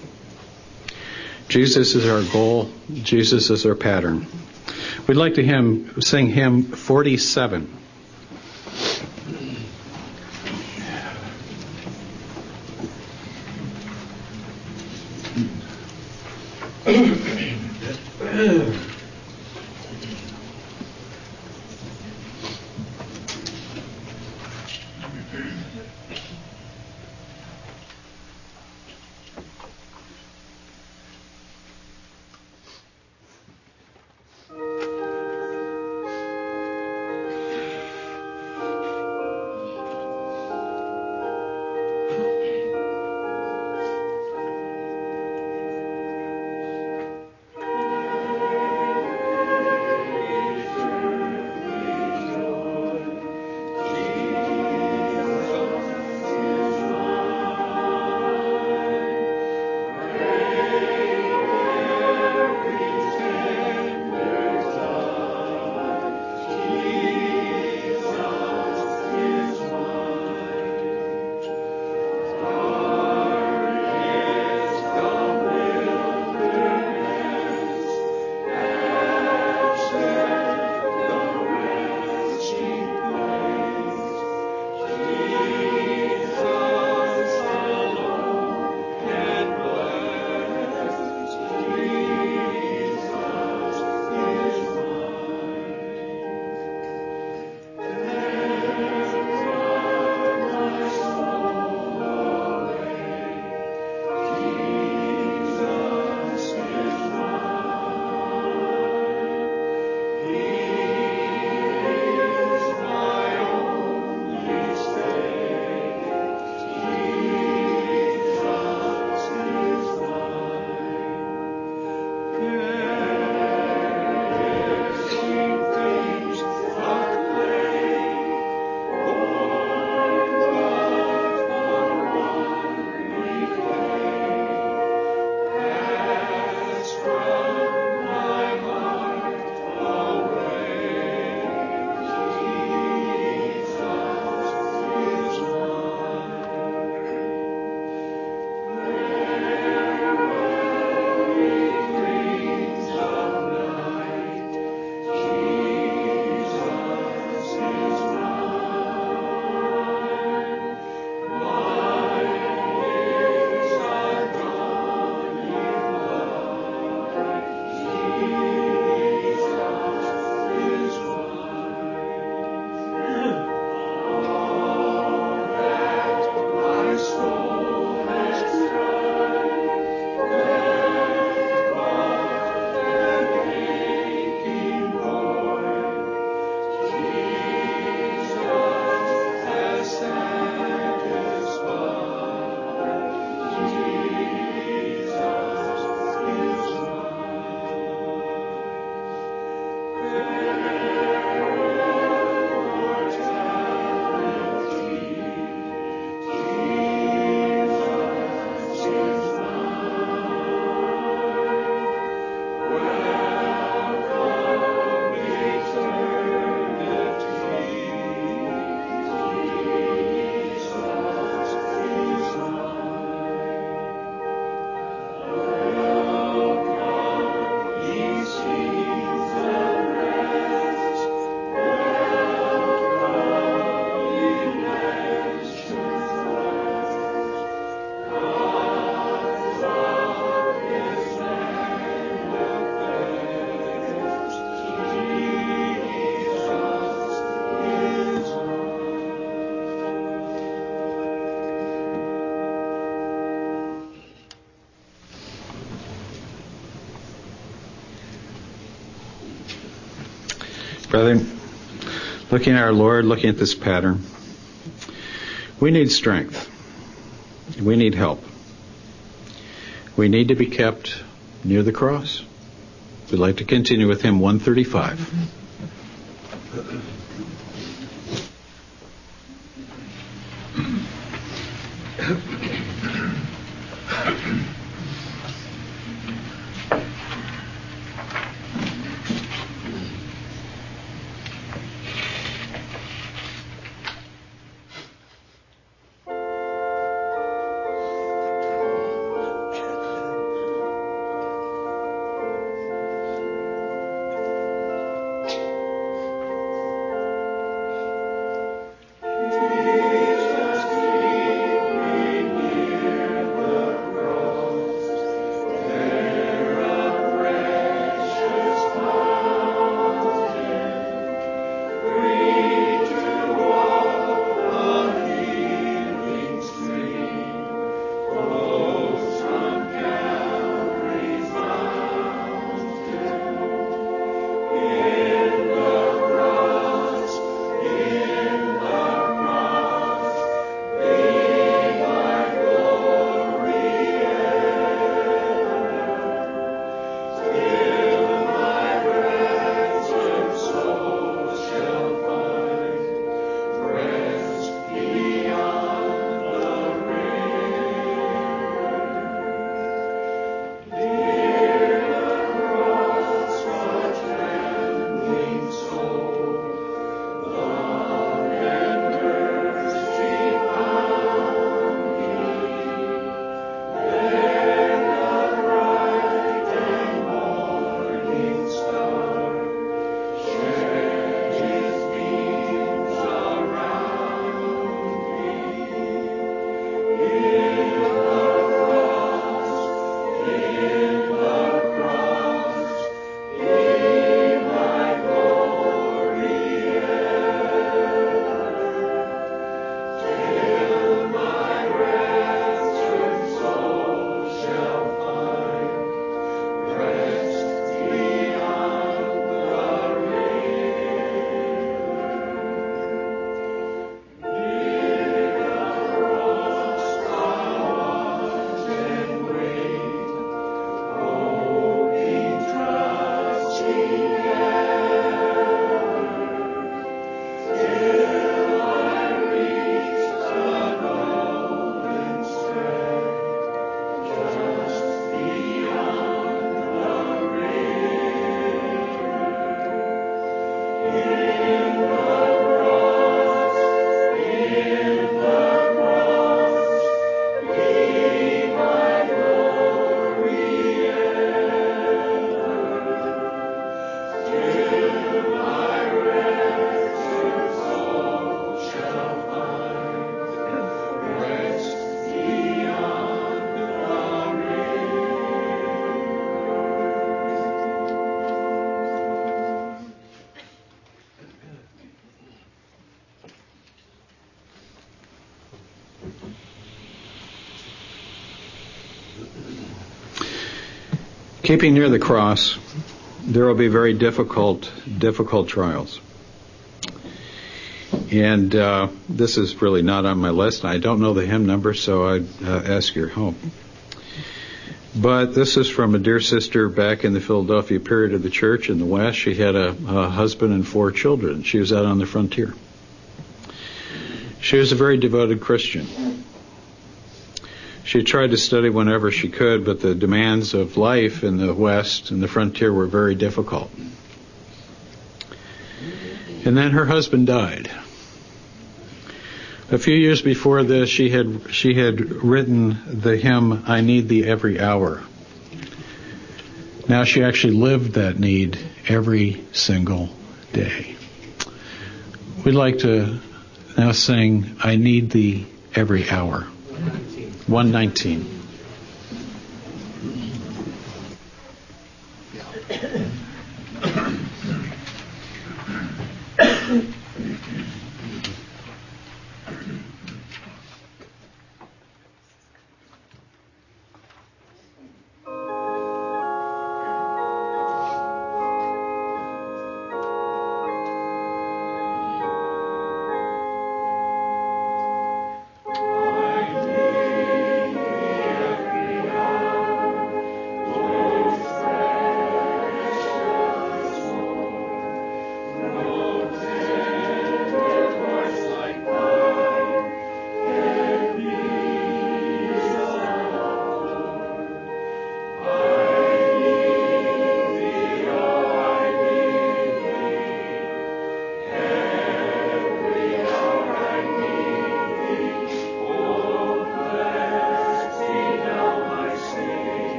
Jesus is our goal. Jesus is our pattern. We'd like to hymn, sing hymn forty-seven. Brethren, looking at our Lord, looking at this pattern, we need strength. We need help. We need to be kept near the cross. We'd like to continue with hymn one thirty-five. Keeping near the cross, there will be very difficult, difficult trials. And uh, this is really not on my list. I don't know the hymn number, so I'd uh, ask your help. But this is from a dear sister back in the Philadelphia period of the church in the West. She had a, a husband and four children. She was out on the frontier. She was a very devoted Christian. She tried to study whenever she could, but the demands of life in the West and the frontier were very difficult. And then her husband died. A few years before this, she had she had written the hymn, "I Need Thee Every Hour." Now she actually lived that need every single day. We'd like to now sing, "I Need Thee Every Hour." one nineteen.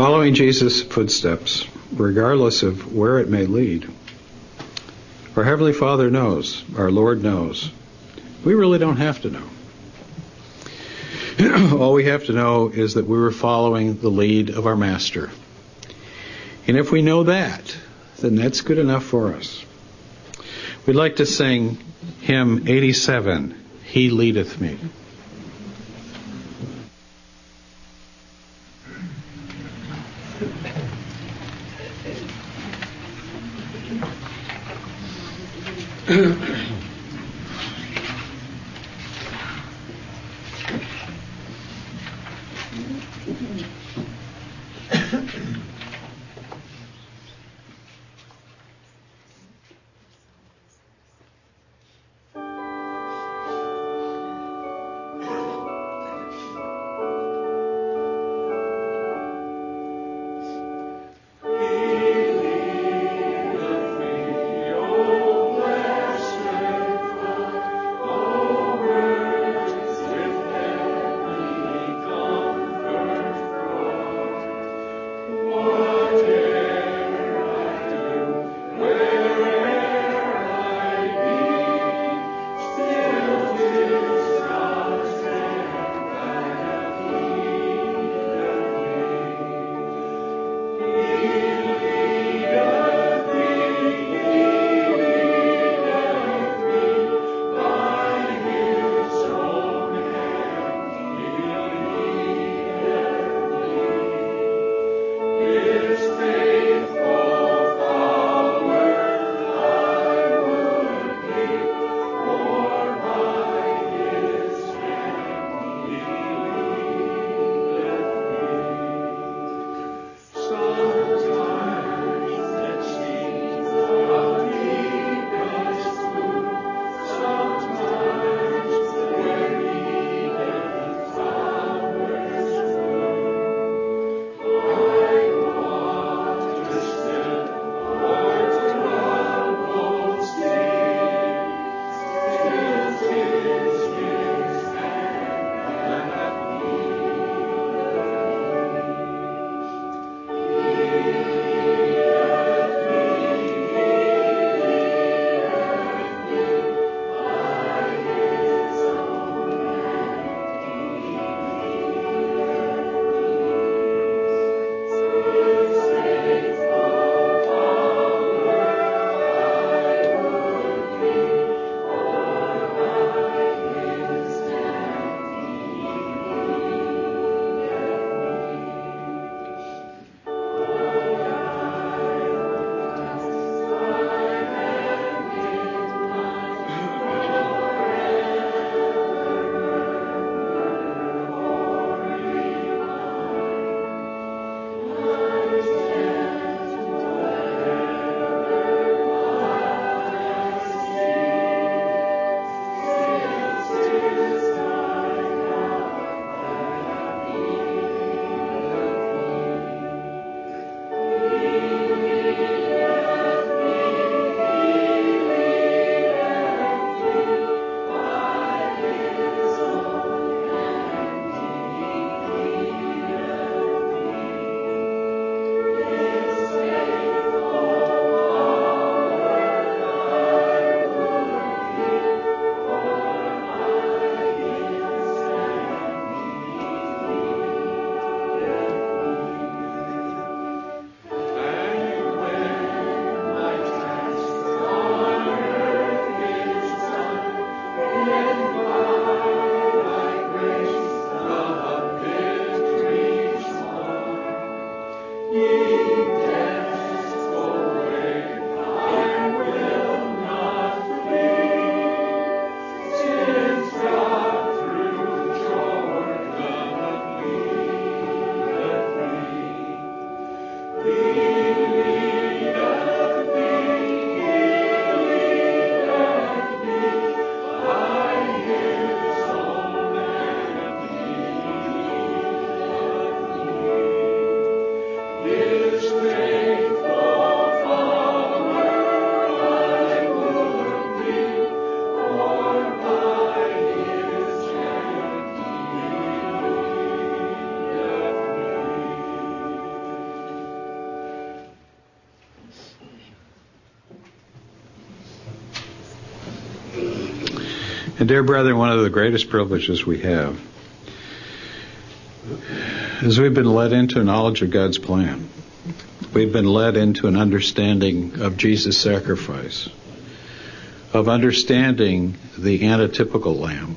Following Jesus' footsteps, regardless of where it may lead, our Heavenly Father knows, our Lord knows. We really don't have to know. All we have to know is that we were following the lead of our Master. And if we know that, then that's good enough for us. We'd like to sing hymn eighty-seven, He Leadeth Me. He leadeth me, O blessed And dear brethren, one of the greatest privileges we have is we've been led into a knowledge of God's plan. We've been led into an understanding of Jesus' sacrifice, of understanding the antitypical lamb,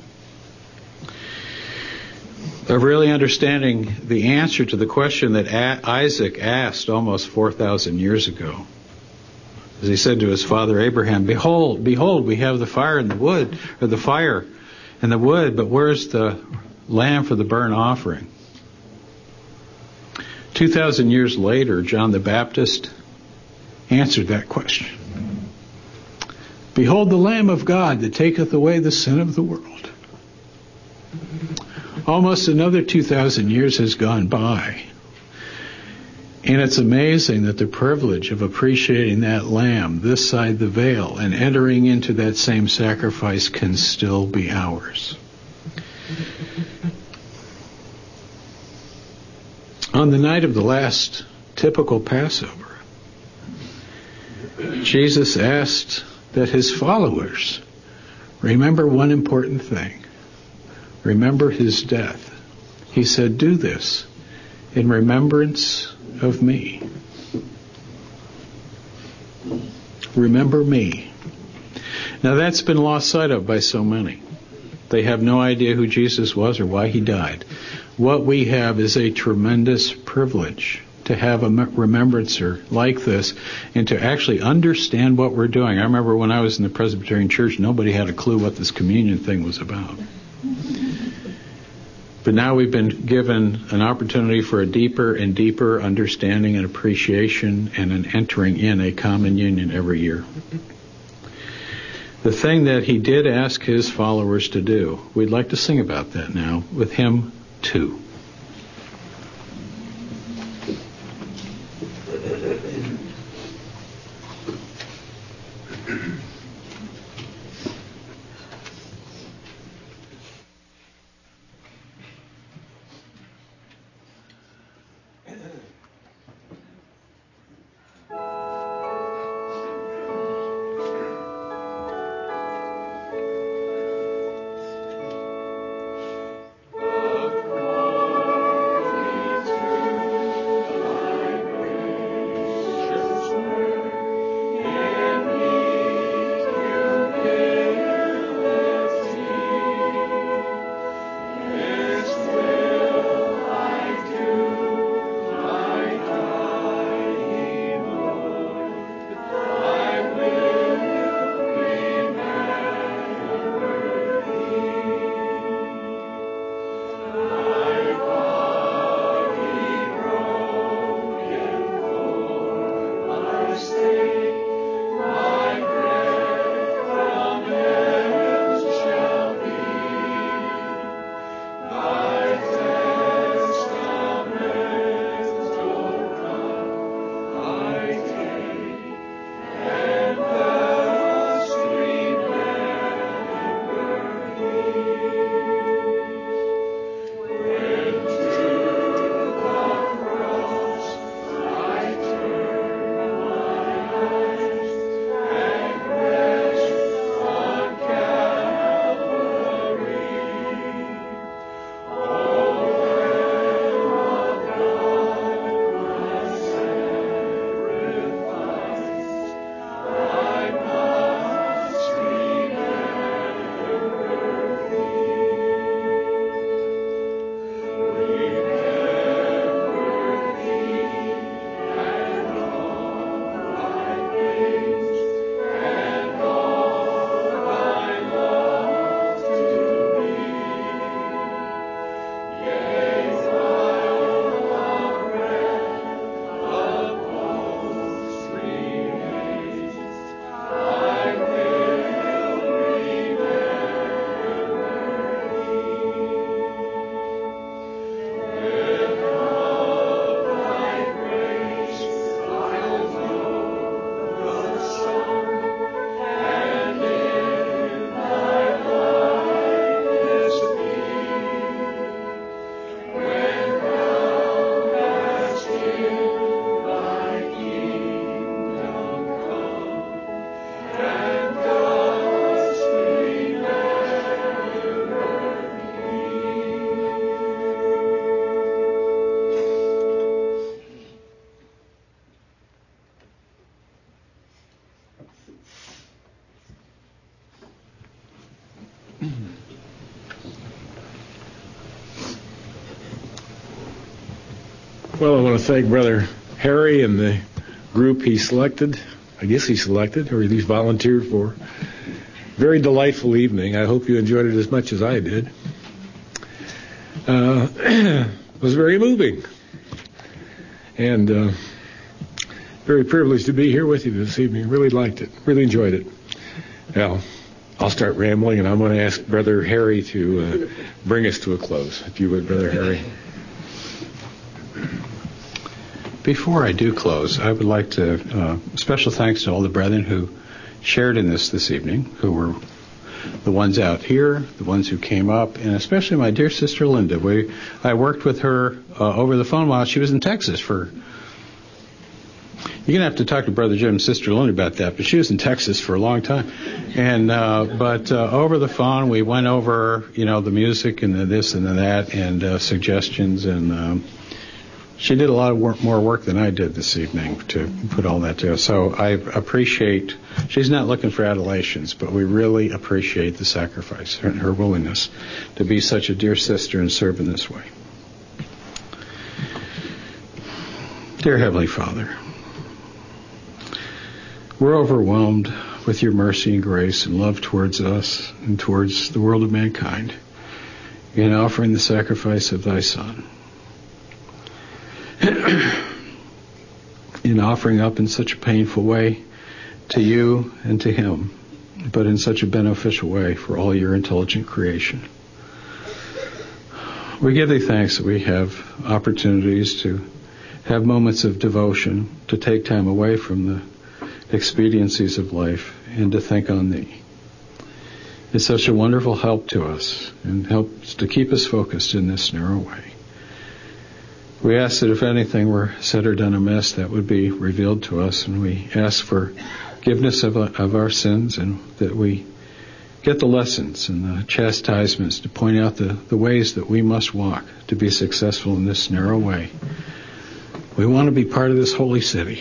of really understanding the answer to the question that Isaac asked almost four thousand years ago. As he said to his father Abraham, Behold, behold, we have the fire and the wood, or the fire and the wood, but where's the lamb for the burnt offering? Two thousand years later, John the Baptist answered that question. Behold the Lamb of God that taketh away the sin of the world. Almost another two thousand years has gone by. And it's amazing that the privilege of appreciating that lamb this side the veil and entering into that same sacrifice can still be ours. On the night of the last typical Passover, Jesus asked that his followers remember one important thing. Remember his death. He said, do this in remembrance of me. Remember me. Now that's been lost sight of by so many. They have no idea who Jesus was or why he died. What we have is a tremendous privilege to have a remembrancer like this and to actually understand what we're doing. I remember when I was in the Presbyterian Church, nobody had a clue what this communion thing was about. But now we've been given an opportunity for a deeper and deeper understanding and appreciation and an entering in a common union every year. The thing that he did ask his followers to do, we'd like to sing about that now with hymn two. Of Well, I want to thank Brother Harry and the group he selected. I guess he selected, or at least volunteered for. Very delightful evening. I hope you enjoyed it as much as I did. Uh, it was very moving. And uh, very privileged to be here with you this evening. Really liked it. Really enjoyed it. Well, I'll start rambling, and I'm going to ask Brother Harry to uh, bring us to a close. If you would, Brother Harry. Before I do close, I would like to, uh, special thanks to all the brethren who shared in this this evening, who were the ones out here, the ones who came up, and especially my dear sister Linda. We, I worked with her uh, over the phone while she was in Texas for, you're going to have to talk to Brother Jim and Sister Linda about that, but she was in Texas for a long time. And, uh, but uh, over the phone, we went over, you know, the music and the this and the that and uh, suggestions, and um, she did a lot of work, more work than I did this evening to put all that together. So I appreciate, she's not looking for adulations, but we really appreciate the sacrifice and her willingness to be such a dear sister and serve in this way. Dear Heavenly Father, we're overwhelmed with your mercy and grace and love towards us and towards the world of mankind in offering the sacrifice of thy Son. In offering up in such a painful way to you and to him, but in such a beneficial way for all your intelligent creation. We give thee thanks that we have opportunities to have moments of devotion, to take time away from the expediencies of life and to think on thee. It's such a wonderful help to us and helps to keep us focused in this narrow way. We ask that if anything were said or done amiss, that would be revealed to us, and we ask for forgiveness of, of our sins, and that we get the lessons and the chastisements to point out the, the ways that we must walk to be successful in this narrow way. We want to be part of this holy city.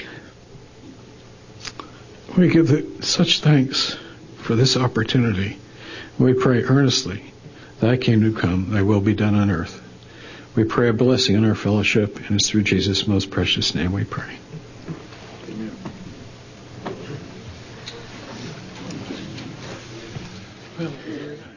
We give it such thanks for this opportunity. We pray earnestly, thy kingdom come, thy will be done on earth. We pray a blessing on our fellowship, and it's through Jesus' most precious name we pray. Amen.